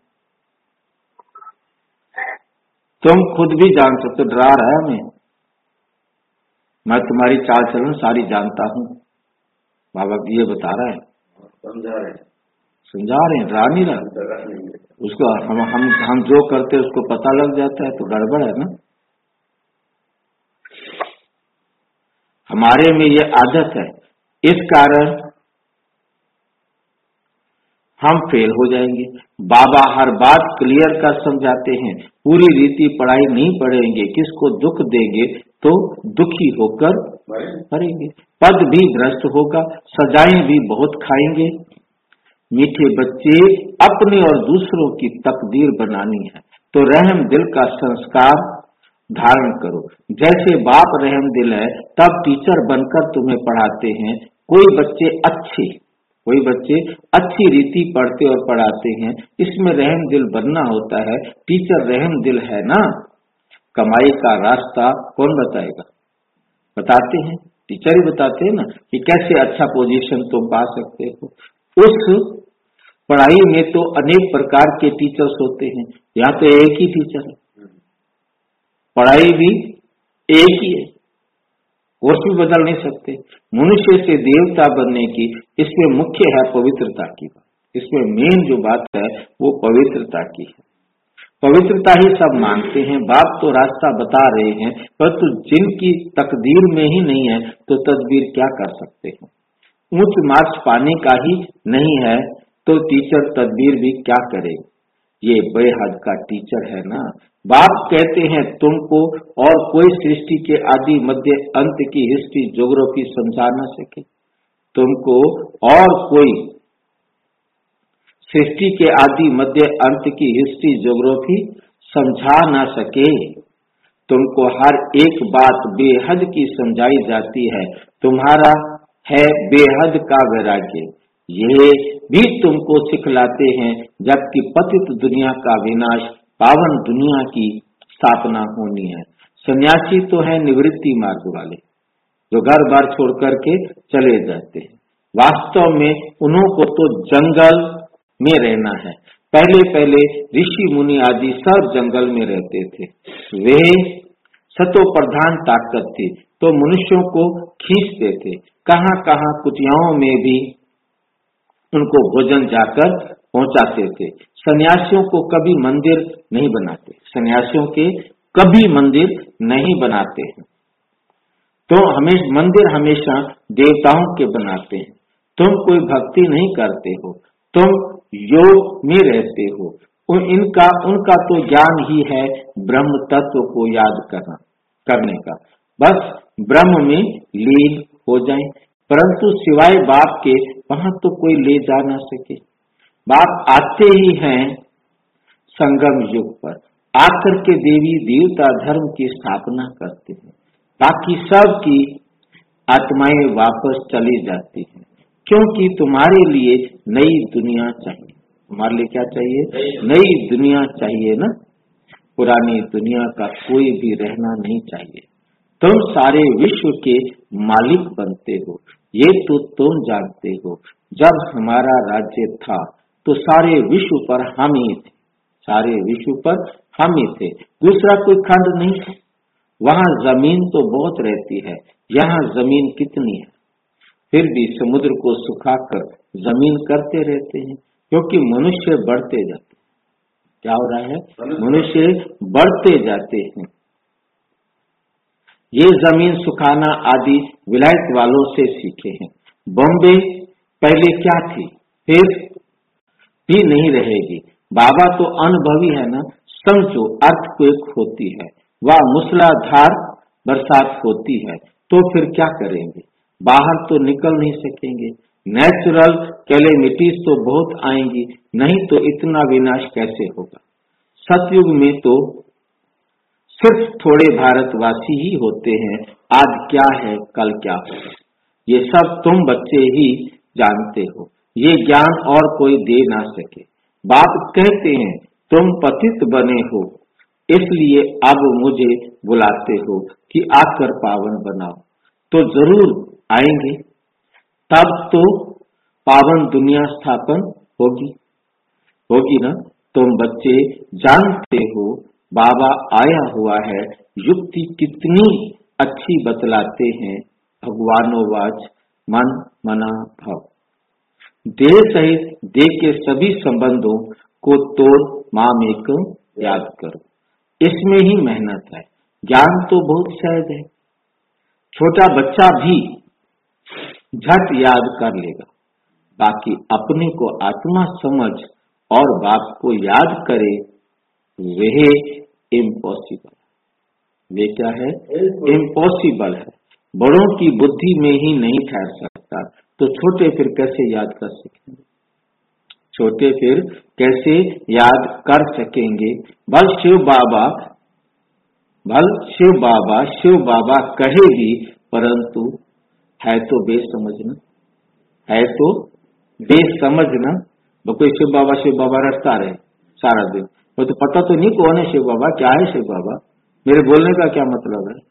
तुम खुद भी जान सकते, डरा रहा है हमें, मैं तुम्हारी चाल चलन सारी जानता हूँ, बाबा ये बता रहा है, समझा रहे हैं, समझा रहे हैं, डरा नहीं रहा। उसको हम हम हम जो करते उसको पता लग जाता है तो गड़बड़ है ना। हमारे में ये आदत है, इस कारण हम फेल हो जाएंगे। बाबा हर बात क्लियर कर समझाते हैं, पूरी रीति पढ़ाई नहीं पढ़ेंगे, किसको दुख देंगे तो दुखी होकर करेंगे। पद भी भ्रष्ट होगा, सजाएं भी बहुत खाएंगे। मीठे बच्चे अपने और दूसरों की तकदीर बनानी है तो रहम दिल का संस्कार धारण करो। जैसे बाप रहम दिल है तब टीचर बनकर तुम्हें पढ़ाते हैं। कोई बच्चे अच्छे कोई बच्चे अच्छी रीति पढ़ते और पढ़ाते हैं, इसमें रहम दिल बनना होता है। टीचर रहम दिल है ना। कमाई का रास्ता कौन बताएगा? बताते हैं टीचर ही बताते हैं ना कि कैसे अच्छा पोजीशन तुम पा सकते हो। उस पढ़ाई में तो अनेक प्रकार के टीचर्स होते हैं, यहाँ तो एक ही टीचर है, पढ़ाई भी एक ही है, कोर्स भी बदल नहीं सकते। मनुष्य से देवता बनने की इसमें मुख्य है पवित्रता की बात। इसमें मेन जो बात है वो पवित्रता की है। पवित्रता ही सब मांगते हैं। बाप तो रास्ता बता रहे हैं, परंतु जिनकी तकदीर में ही नहीं है तो तदबीर क्या कर सकते हैं। उच्च मार्क्स पाने का ही नहीं है तो टीचर तदबीर भी क्या करे। ये बेहद का टीचर है ना। बाप कहते हैं तुमको और कोई सृष्टि के आदि मध्य अंत की हिस्ट्री ज्योग्राफी समझा न सके। तुमको और कोई सृष्टि के आदि मध्य अंत की हिस्ट्री ज्योग्राफी समझा न सके। तुमको हर एक बात बेहद की समझाई जाती है। तुम्हारा है बेहद का वैराग्य, ये भी तुमको सिखलाते हैं। जबकि पतित दुनिया का विनाश, पावन दुनिया की स्थापना होनी है। सन्यासी तो है निवृत्ति मार्ग वाले, जो घर बार छोड़ करके चले जाते हैं। वास्तव में उन्हों को तो जंगल में रहना है। पहले पहले ऋषि मुनि आदि सब जंगल में रहते थे। वे सतो प्रधान ताकत थी तो मनुष्यों को खींचते थे। कहाँ कहाँ कुटियाओं में भी उनको भोजन जाकर पहुंचाते थे। सन्यासियों को कभी मंदिर नहीं बनाते, सन्यासियों के कभी मंदिर नहीं बनाते हैं। तो हमेशा मंदिर हमेशा देवताओं के बनाते हैं। तुम कोई भक्ति नहीं करते हो, तुम योग में रहते हो। इनका उनका तो ज्ञान ही है ब्रह्म तत्व को याद करना करने का। बस ब्रह्म में लीन हो जाएं, परंतु सिवाय बाप के वहां तो कोई ले जा ना सके। बाप आते ही हैं संगम युग पर, आकर के देवी देवता धर्म की स्थापना करते हैं। बाकी सब की आत्माएं वापस चली जाती हैं, क्योंकि तुम्हारे लिए नई दुनिया चाहिए। तुम्हारे लिए क्या चाहिए? नई दुनिया चाहिए ना। पुरानी दुनिया का कोई भी रहना नहीं चाहिए। तुम सारे विश्व के मालिक बनते हो, ये तो तुम जानते हो। जब हमारा राज्य था तो सारे विश्व पर हम ही थे, सारे विश्व पर हम ही थे, दूसरा कोई खंड नहीं था। वहां जमीन तो बहुत रहती है, यहाँ जमीन कितनी है, फिर भी समुद्र को सुखाकर जमीन करते रहते हैं, क्योंकि मनुष्य बढ़ते जाते हैं। क्या हो रहा है? मनुष्य बढ़ते जाते हैं। ये जमीन सुखाना आदि विलायत वालों से सीखे हैं। बॉम्बे पहले क्या थी, फिर भी नहीं रहेगी। बाबा तो अनुभवी है ना। समझो, अर्थक्वेक होती है, वह मूसलाधार बरसात होती है, तो फिर क्या करेंगे? बाहर तो निकल नहीं सकेंगे। नेचुरल कैलेमिटीज तो बहुत आएंगी, नहीं तो इतना विनाश कैसे होगा? सतयुग में तो सिर्फ थोड़े भारतवासी ही होते हैं। आज क्या है, कल क्या होगा, ये सब तुम बच्चे ही जानते हो। ये ज्ञान और कोई दे ना सके। बाप कहते हैं तुम पतित बने हो, इसलिए अब मुझे बुलाते हो कि आकर पावन बनाओ। तो जरूर आएंगे, तब तो पावन दुनिया स्थापन होगी होगी ना। तुम बच्चे जानते हो बाबा आया हुआ है। युक्ति कितनी अच्छी बतलाते हैं। भगवानोवाच मन मना भव। देह सहित देह के सभी संबंधों को तोड़ माम एक याद करो। इसमें ही मेहनत है। ज्ञान तो बहुत सहज है, छोटा बच्चा भी झट याद कर लेगा। बाकी अपने को आत्मा समझ और बाप को याद करे, वह इम्पॉसिबल। वे क्या है? इम्पॉसिबल है। बड़ों की बुद्धि में ही नहीं ठहर सकता, तो छोटे फिर कैसे याद कर सकेंगे? छोटे फिर कैसे याद कर सकेंगे? बल शिव बाबा भल शिव बाबा शिव बाबा कहे भी, परंतु है तो बेसमझना, है तो बेसमझना। कोई शिव बाबा शिव बाबा रटता रहे सारा दिन, वो तो पता तो नहीं कौन है शिव बाबा, क्या है शिव बाबा, मेरे बोलने का क्या मतलब है,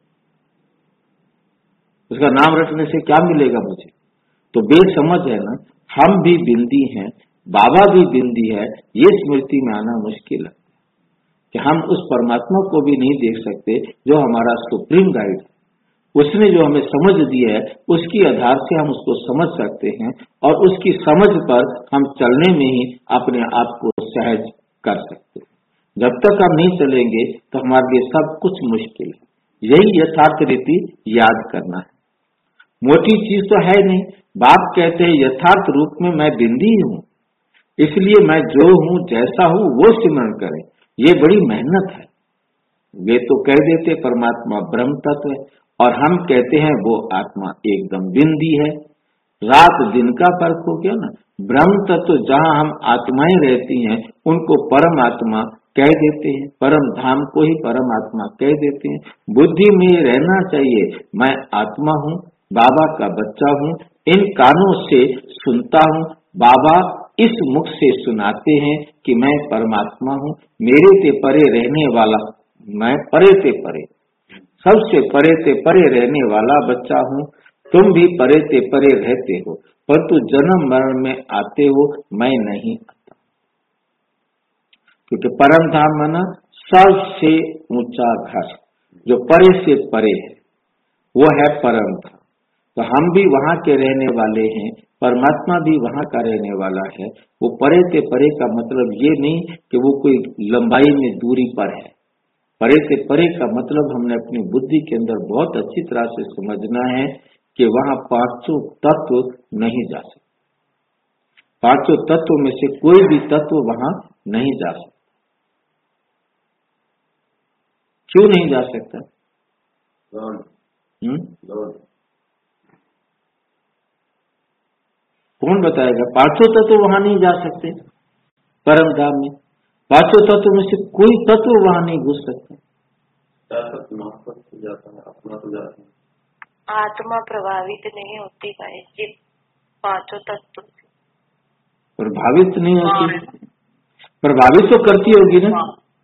उसका नाम रटने से क्या मिलेगा मुझे? तो बेसमझ है ना। हम भी बिंदी हैं, बाबा भी बिंदी है। ये स्मृति में आना मुश्किल है कि हम उस परमात्मा को भी नहीं देख सकते जो हमारा सुप्रीम गाइड है। उसने जो हमें समझ दी है, उसकी आधार से हम उसको समझ सकते हैं, और उसकी समझ पर हम चलने में ही अपने आप को सहज कर सकते हैं। जब तक हम नहीं चलेंगे तो हमारे लिए सब कुछ मुश्किल है। यही यथार्थ रीति याद करना है। मोटी चीज तो है नहीं। बाप कहते हैं यथार्थ रूप में मैं बिंदी हूँ, इसलिए मैं जो हूँ जैसा हूँ वो सिमरण करें। ये बड़ी मेहनत है। वे तो कह देते परमात्मा ब्रह्म तत्व है, और हम कहते हैं वो आत्मा एकदम बिंदी है। रात दिन का फर्क हो गया ना। ब्रह्म तत्व जहाँ हम आत्माएं रहती हैं उनको परमात्मा कह देते हैं, परम धाम को ही परमात्मा कह देते हैं। बुद्धि में रहना चाहिए मैं आत्मा हूँ, बाबा का बच्चा हूँ, इन कानों से सुनता हूँ, बाबा इस मुख से सुनाते हैं कि मैं परमात्मा हूँ, मेरे से परे रहने वाला, मैं परे से परे, सबसे परे से परे रहने वाला बच्चा हूँ। तुम भी परे से परे रहते हो, परंतु जन्म मरण में आते हो, मैं नहीं आता। क्योंकि परम धाम माना सबसे ऊंचा घर, जो परे से परे है, वो है परम धाम। तो हम भी वहां के रहने वाले हैं, परमात्मा भी वहां का रहने वाला है। वो परे से परे का मतलब ये नहीं कि वो कोई लंबाई में दूरी पर है। परे से परे का मतलब हमने अपनी बुद्धि के अंदर बहुत अच्छी तरह से समझना है कि वहां पांचों तत्व नहीं जा सकते। पांचों तत्व में से कोई भी तत्व वहां नहीं जा सकता। क्यों नहीं जा सकता? हम्म कौन बताएगा? पांचों तत्व वहां नहीं जा सकते। परम धाम में पांचों तत्व में से कोई तत्व वहां नहीं घुस सकता। अपना तो जाता है। आत्मा प्रभावित नहीं होती भाई जी पांचों तत्व से। प्रभावित नहीं होती, प्रभावित तो करती होगी ना।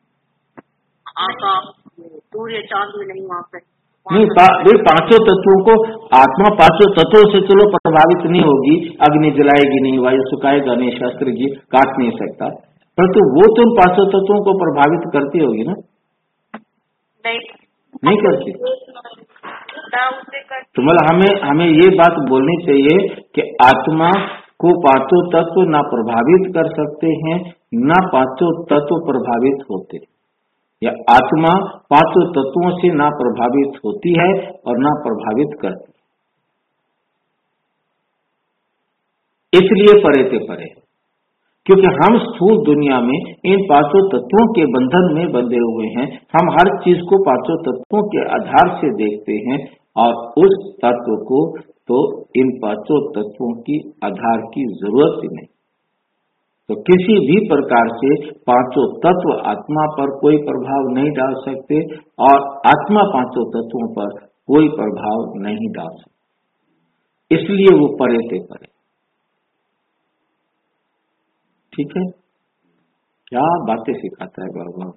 आकाश सूर्य चांद में नहीं, वहाँ पे नहीं, पा, पांचों तत्वों को आत्मा पांचों तत्वों से चलो प्रभावित नहीं होगी। अग्नि जलाएगी नहीं, वायु सुखाएगा नहीं, शस्त्र की काट नहीं सकता, परंतु वो तुम पांचों तत्वों को प्रभावित करती होगी ना? नहीं नहीं करती। कर... तो मतलब हमें हमें ये बात बोलनी चाहिए कि आत्मा को पांचों तत्व ना प्रभावित कर सकते हैं, ना पांचों तत्व प्रभावित होते। या आत्मा पांचों तत्वों से ना प्रभावित होती है और ना प्रभावित करती, इसलिए परे ते परे, क्योंकि हम स्थूल दुनिया में इन पांचों तत्वों के बंधन में बंधे हुए हैं। हम हर चीज को पांचों तत्वों के आधार से देखते हैं और उस तत्व को तो इन पांचों तत्वों की आधार की जरूरत ही नहीं। तो किसी भी प्रकार से पांचों तत्व आत्मा पर कोई प्रभाव नहीं डाल सकते और आत्मा पांचों तत्वों पर कोई प्रभाव नहीं डाल सकते, इसलिए वो परे ते परे। ठीक है, क्या बातें सिखाता है बाबा।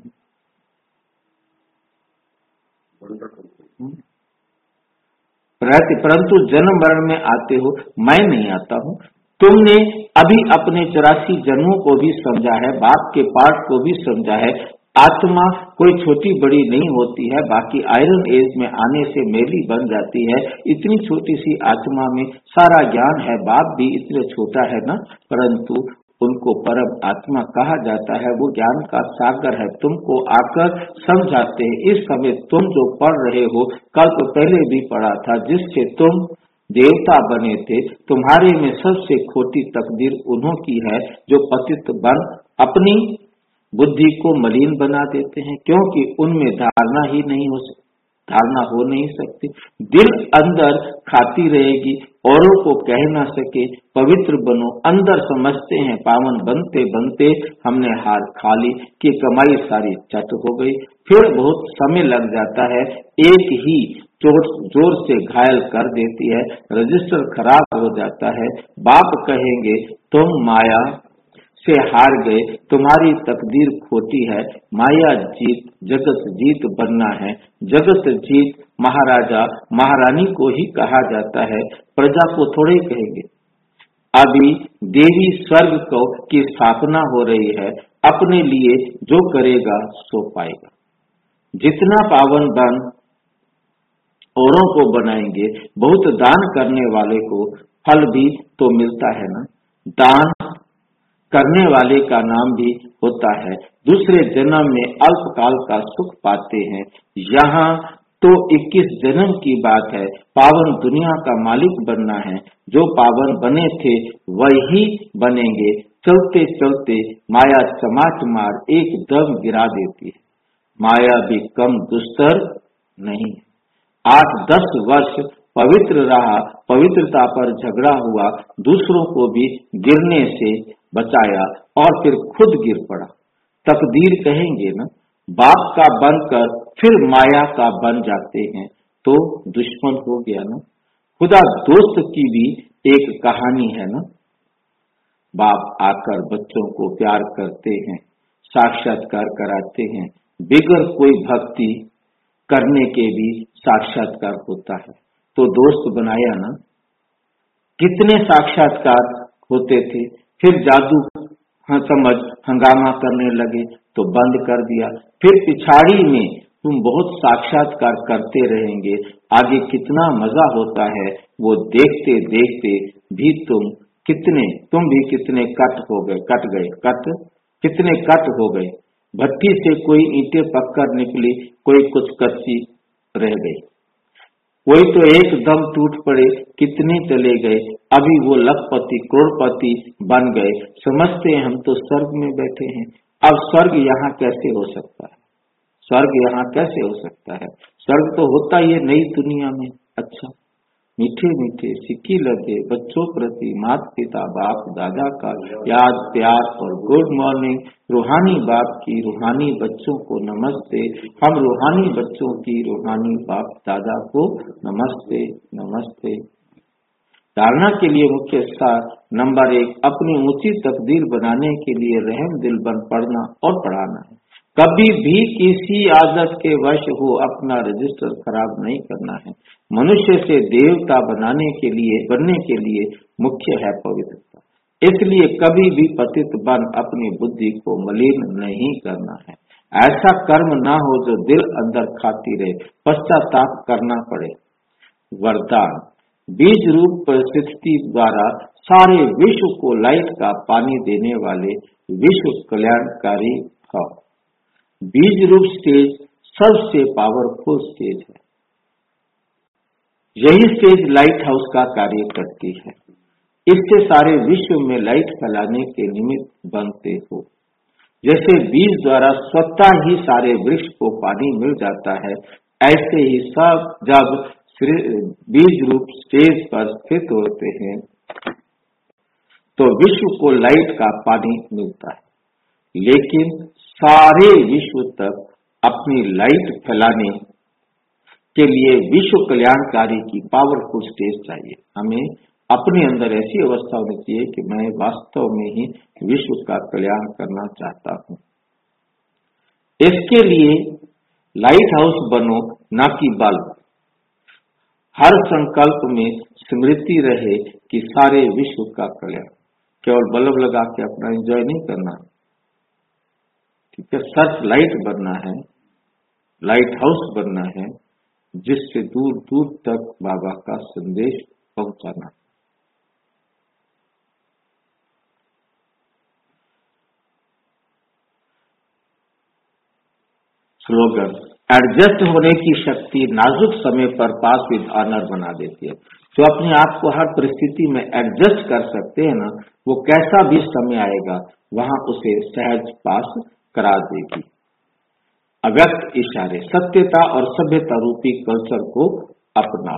परंतु जन्म मरण में आते हो, मैं नहीं आता हूं। तुमने अभी अपने चौरासी जन्मों को भी समझा है, बाप के पाठ को भी समझा है। आत्मा कोई छोटी बड़ी नहीं होती है, बाकी आयरन एज में आने से मेली बन जाती है। इतनी छोटी सी आत्मा में सारा ज्ञान है, बाप भी इतने छोटा है ना, परंतु उनको परम आत्मा कहा जाता है। वो ज्ञान का सागर है, तुमको आकर समझाते हैं। इस समय तुम जो पढ़ रहे हो, कल तो पहले भी पढ़ा था, जिससे तुम देवता बने थे, तुम्हारे में सबसे खोटी तकदीर उन्हों की है जो पतित बन अपनी बुद्धि को मलिन बना देते हैं, क्योंकि उनमें धारणा ही नहीं हो सकती, धारणा हो नहीं सकती। दिल अंदर खाती रहेगी, औरों को कह ना सके पवित्र बनो। अंदर समझते हैं पावन बनते बनते हमने हार खा ली कि कमाई सारी चट हो गई। फिर बहुत समय लग जाता है, एक ही चोट जोर से घायल कर देती है, रजिस्टर खराब हो जाता है। बाप कहेंगे तुम माया से हार गए, तुम्हारी तकदीर खोटी है। माया जीत जगत जीत बनना है। जगत जीत महाराजा महारानी को ही कहा जाता है, प्रजा को थोड़े कहेंगे। अभी देवी स्वर्ग को की स्थापना हो रही है, अपने लिए जो करेगा सो पाएगा। जितना पावन बन औरों को बनाएंगे, बहुत दान करने वाले को फल भी तो मिलता है ना। दान करने वाले का नाम भी होता है। दूसरे जन्म में अल्पकाल का सुख पाते हैं। यहाँ तो इक्कीस जन्म की बात है। पावन दुनिया का मालिक बनना है। जो पावन बने थे वही बनेंगे। चलते चलते माया चमाच मार एकदम गिरा देती है। माया भी कम दुस्तर नहीं। आठ दस वर्ष पवित्र रहा, पवित्रता पर झगड़ा हुआ, दूसरों को भी गिरने से बचाया और फिर खुद गिर पड़ा। तकदीर कहेंगे ना। बाप का बनकर फिर माया का बन जाते हैं तो दुश्मन हो गया ना। खुदा दोस्त की भी एक कहानी है ना। बाप आकर बच्चों को प्यार करते हैं, साक्षात्कार कराते हैं। बिगर कोई भक्ति करने के भी साक्षात्कार होता है, तो दोस्त बनाया ना। कितने साक्षात्कार होते थे, फिर जादू हाँ समझ हंगामा करने लगे तो बंद कर दिया। फिर पिछाड़ी में तुम बहुत साक्षात्कार करते रहेंगे। आगे कितना मजा होता है वो देखते देखते भी तुम कितने तुम भी कितने कट हो गए कट गए कट कितने कट हो गए। भट्टी से कोई ईंटें पककर निकली, कोई कुछ कच्ची रह गई, कोई तो एकदम टूट पड़े, कितने चले गए। अभी वो लखपति करोड़पति बन गए। समझते हैं हम तो स्वर्ग में बैठे हैं। अब स्वर्ग यहाँ कैसे हो सकता है? स्वर्ग यहाँ कैसे हो सकता है? स्वर्ग तो होता ही है नई दुनिया में। अच्छा, मीठे मीठे सिक्की लगे बच्चों प्रति माता पिता बाप दादा का याद प्यार और गुड मॉर्निंग। रूहानी बाप की रूहानी बच्चों को नमस्ते। हम रूहानी बच्चों की रूहानी बाप दादा को नमस्ते नमस्ते। धारणा के लिए मुख्य सार नंबर एक, अपनी ऊंची तकदीर बनाने के लिए रहम दिल बन पढ़ना और पढ़ाना है। कभी भी किसी आदत के वश हो अपना रजिस्टर खराब नहीं करना है। मनुष्य से देवता बनाने के लिए बनने के लिए मुख्य है पवित्रता। इसलिए कभी भी पतित बन अपनी बुद्धि को मलिन नहीं करना है। ऐसा कर्म ना हो जो दिल अंदर खाती रहे, पश्चाताप करना पड़े। वरदान, बीज रूप परिस्थिति द्वारा सारे विश्व को लाइट का पानी देने वाले विश्व कल्याणकारी हो। बीज रूप स्टेज सबसे पावरफुल स्टेज है। यही स्टेज लाइट हाउस का कार्य करती है। इससे सारे विश्व में लाइट फैलाने के निमित्त बनते हो। जैसे बीज द्वारा स्वतः ही सारे वृक्ष को पानी मिल जाता है, ऐसे ही सब जब बीज रूप स्टेज पर स्थित होते हैं तो विश्व को लाइट का पानी मिलता है। लेकिन सारे विश्व तक अपनी लाइट फैलाने के लिए विश्व कल्याणकारी की पावरफुल स्टेज चाहिए। हमें अपने अंदर ऐसी अवस्था होनी चाहिए कि मैं वास्तव में ही विश्व का कल्याण करना चाहता हूं। इसके लिए लाइट हाउस बनो, ना कि बल्ब। हर संकल्प में स्मृति रहे कि सारे विश्व का कल्याण। केवल बल्ब लगा के अपना एंजॉय नहीं करना, ठीक है। सर्च लाइट बनना है, लाइट हाउस बनना है, जिससे दूर दूर तक बाबा का संदेश पहुंचाना। स्लोगन, एडजस्ट होने की शक्ति नाजुक समय पर पास विद ऑनर बना देती है। जो अपने आप को हर परिस्थिति में एडजस्ट कर सकते हैं ना, वो कैसा भी समय आएगा वहां उसे सहज पास करा देगी। अव्यक्त इशारे, सत्यता और सभ्यता रूपी कल्चर को अपना।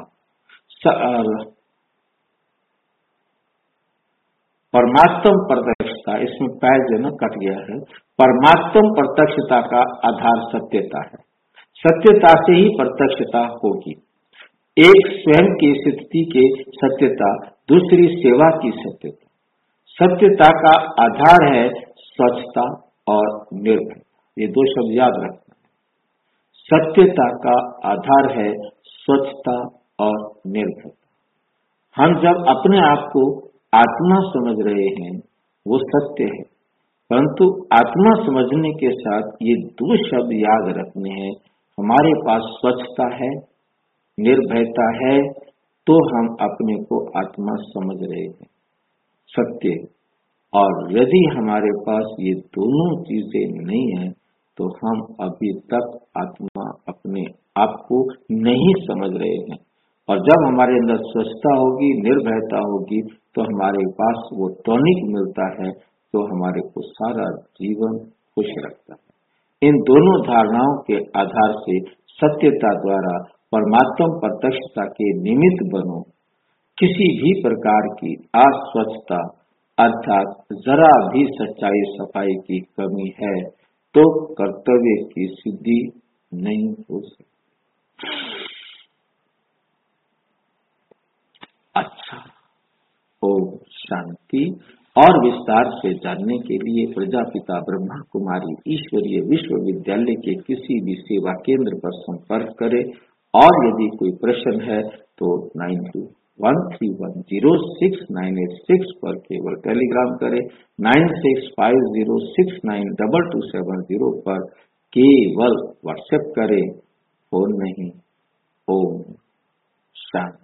परमात्म प्रत्यक्षता, इसमें पैर जो न कट गया है। परमात्म प्रत्यक्षता का आधार सत्यता है। सत्यता से ही प्रत्यक्षता होगी। एक स्वयं की स्थिति के सत्यता, दूसरी सेवा की सत्यता। सत्यता का आधार है स्वच्छता और निर्भय। ये दो शब्द याद रखना है। सत्यता का आधार है स्वच्छता और निर्भयता। हम जब अपने आप को आत्मा समझ रहे हैं वो सत्य है, परंतु आत्मा समझने के साथ ये दो शब्द याद रखने हैं। हमारे पास स्वच्छता है, निर्भयता है, तो हम अपने को आत्मा समझ रहे हैं, सत्य। और यदि हमारे पास ये दोनों चीजें नहीं है तो हम अभी तक आत्मा अपने आप को नहीं समझ रहे हैं। और जब हमारे अंदर स्वच्छता होगी, निर्भयता होगी, तो हमारे पास वो टॉनिक मिलता है जो हमारे को सारा जीवन खुश रखता है। इन दोनों धारणाओं के आधार से सत्यता द्वारा परमात्म प्रत्यक्षता के निमित्त बनो। किसी भी प्रकार की अस्वच्छता अर्थात जरा भी सच्चाई सफाई की कमी है तो कर्तव्य की सिद्धि नहीं हो सकती। अच्छा, ओम शांति। और विस्तार से जानने के लिए प्रजापिता ब्रह्मा कुमारी ईश्वरीय विश्वविद्यालय के किसी भी सेवा केंद्र पर संपर्क करें। और यदि कोई प्रश्न है तो nine two one three one zero six nine eight six पर केवल टेलीग्राम करें। Nine six five zero six nine double two seven zero पर केवल व्हाट्सएप करें, फोन नहीं। ओम शांति।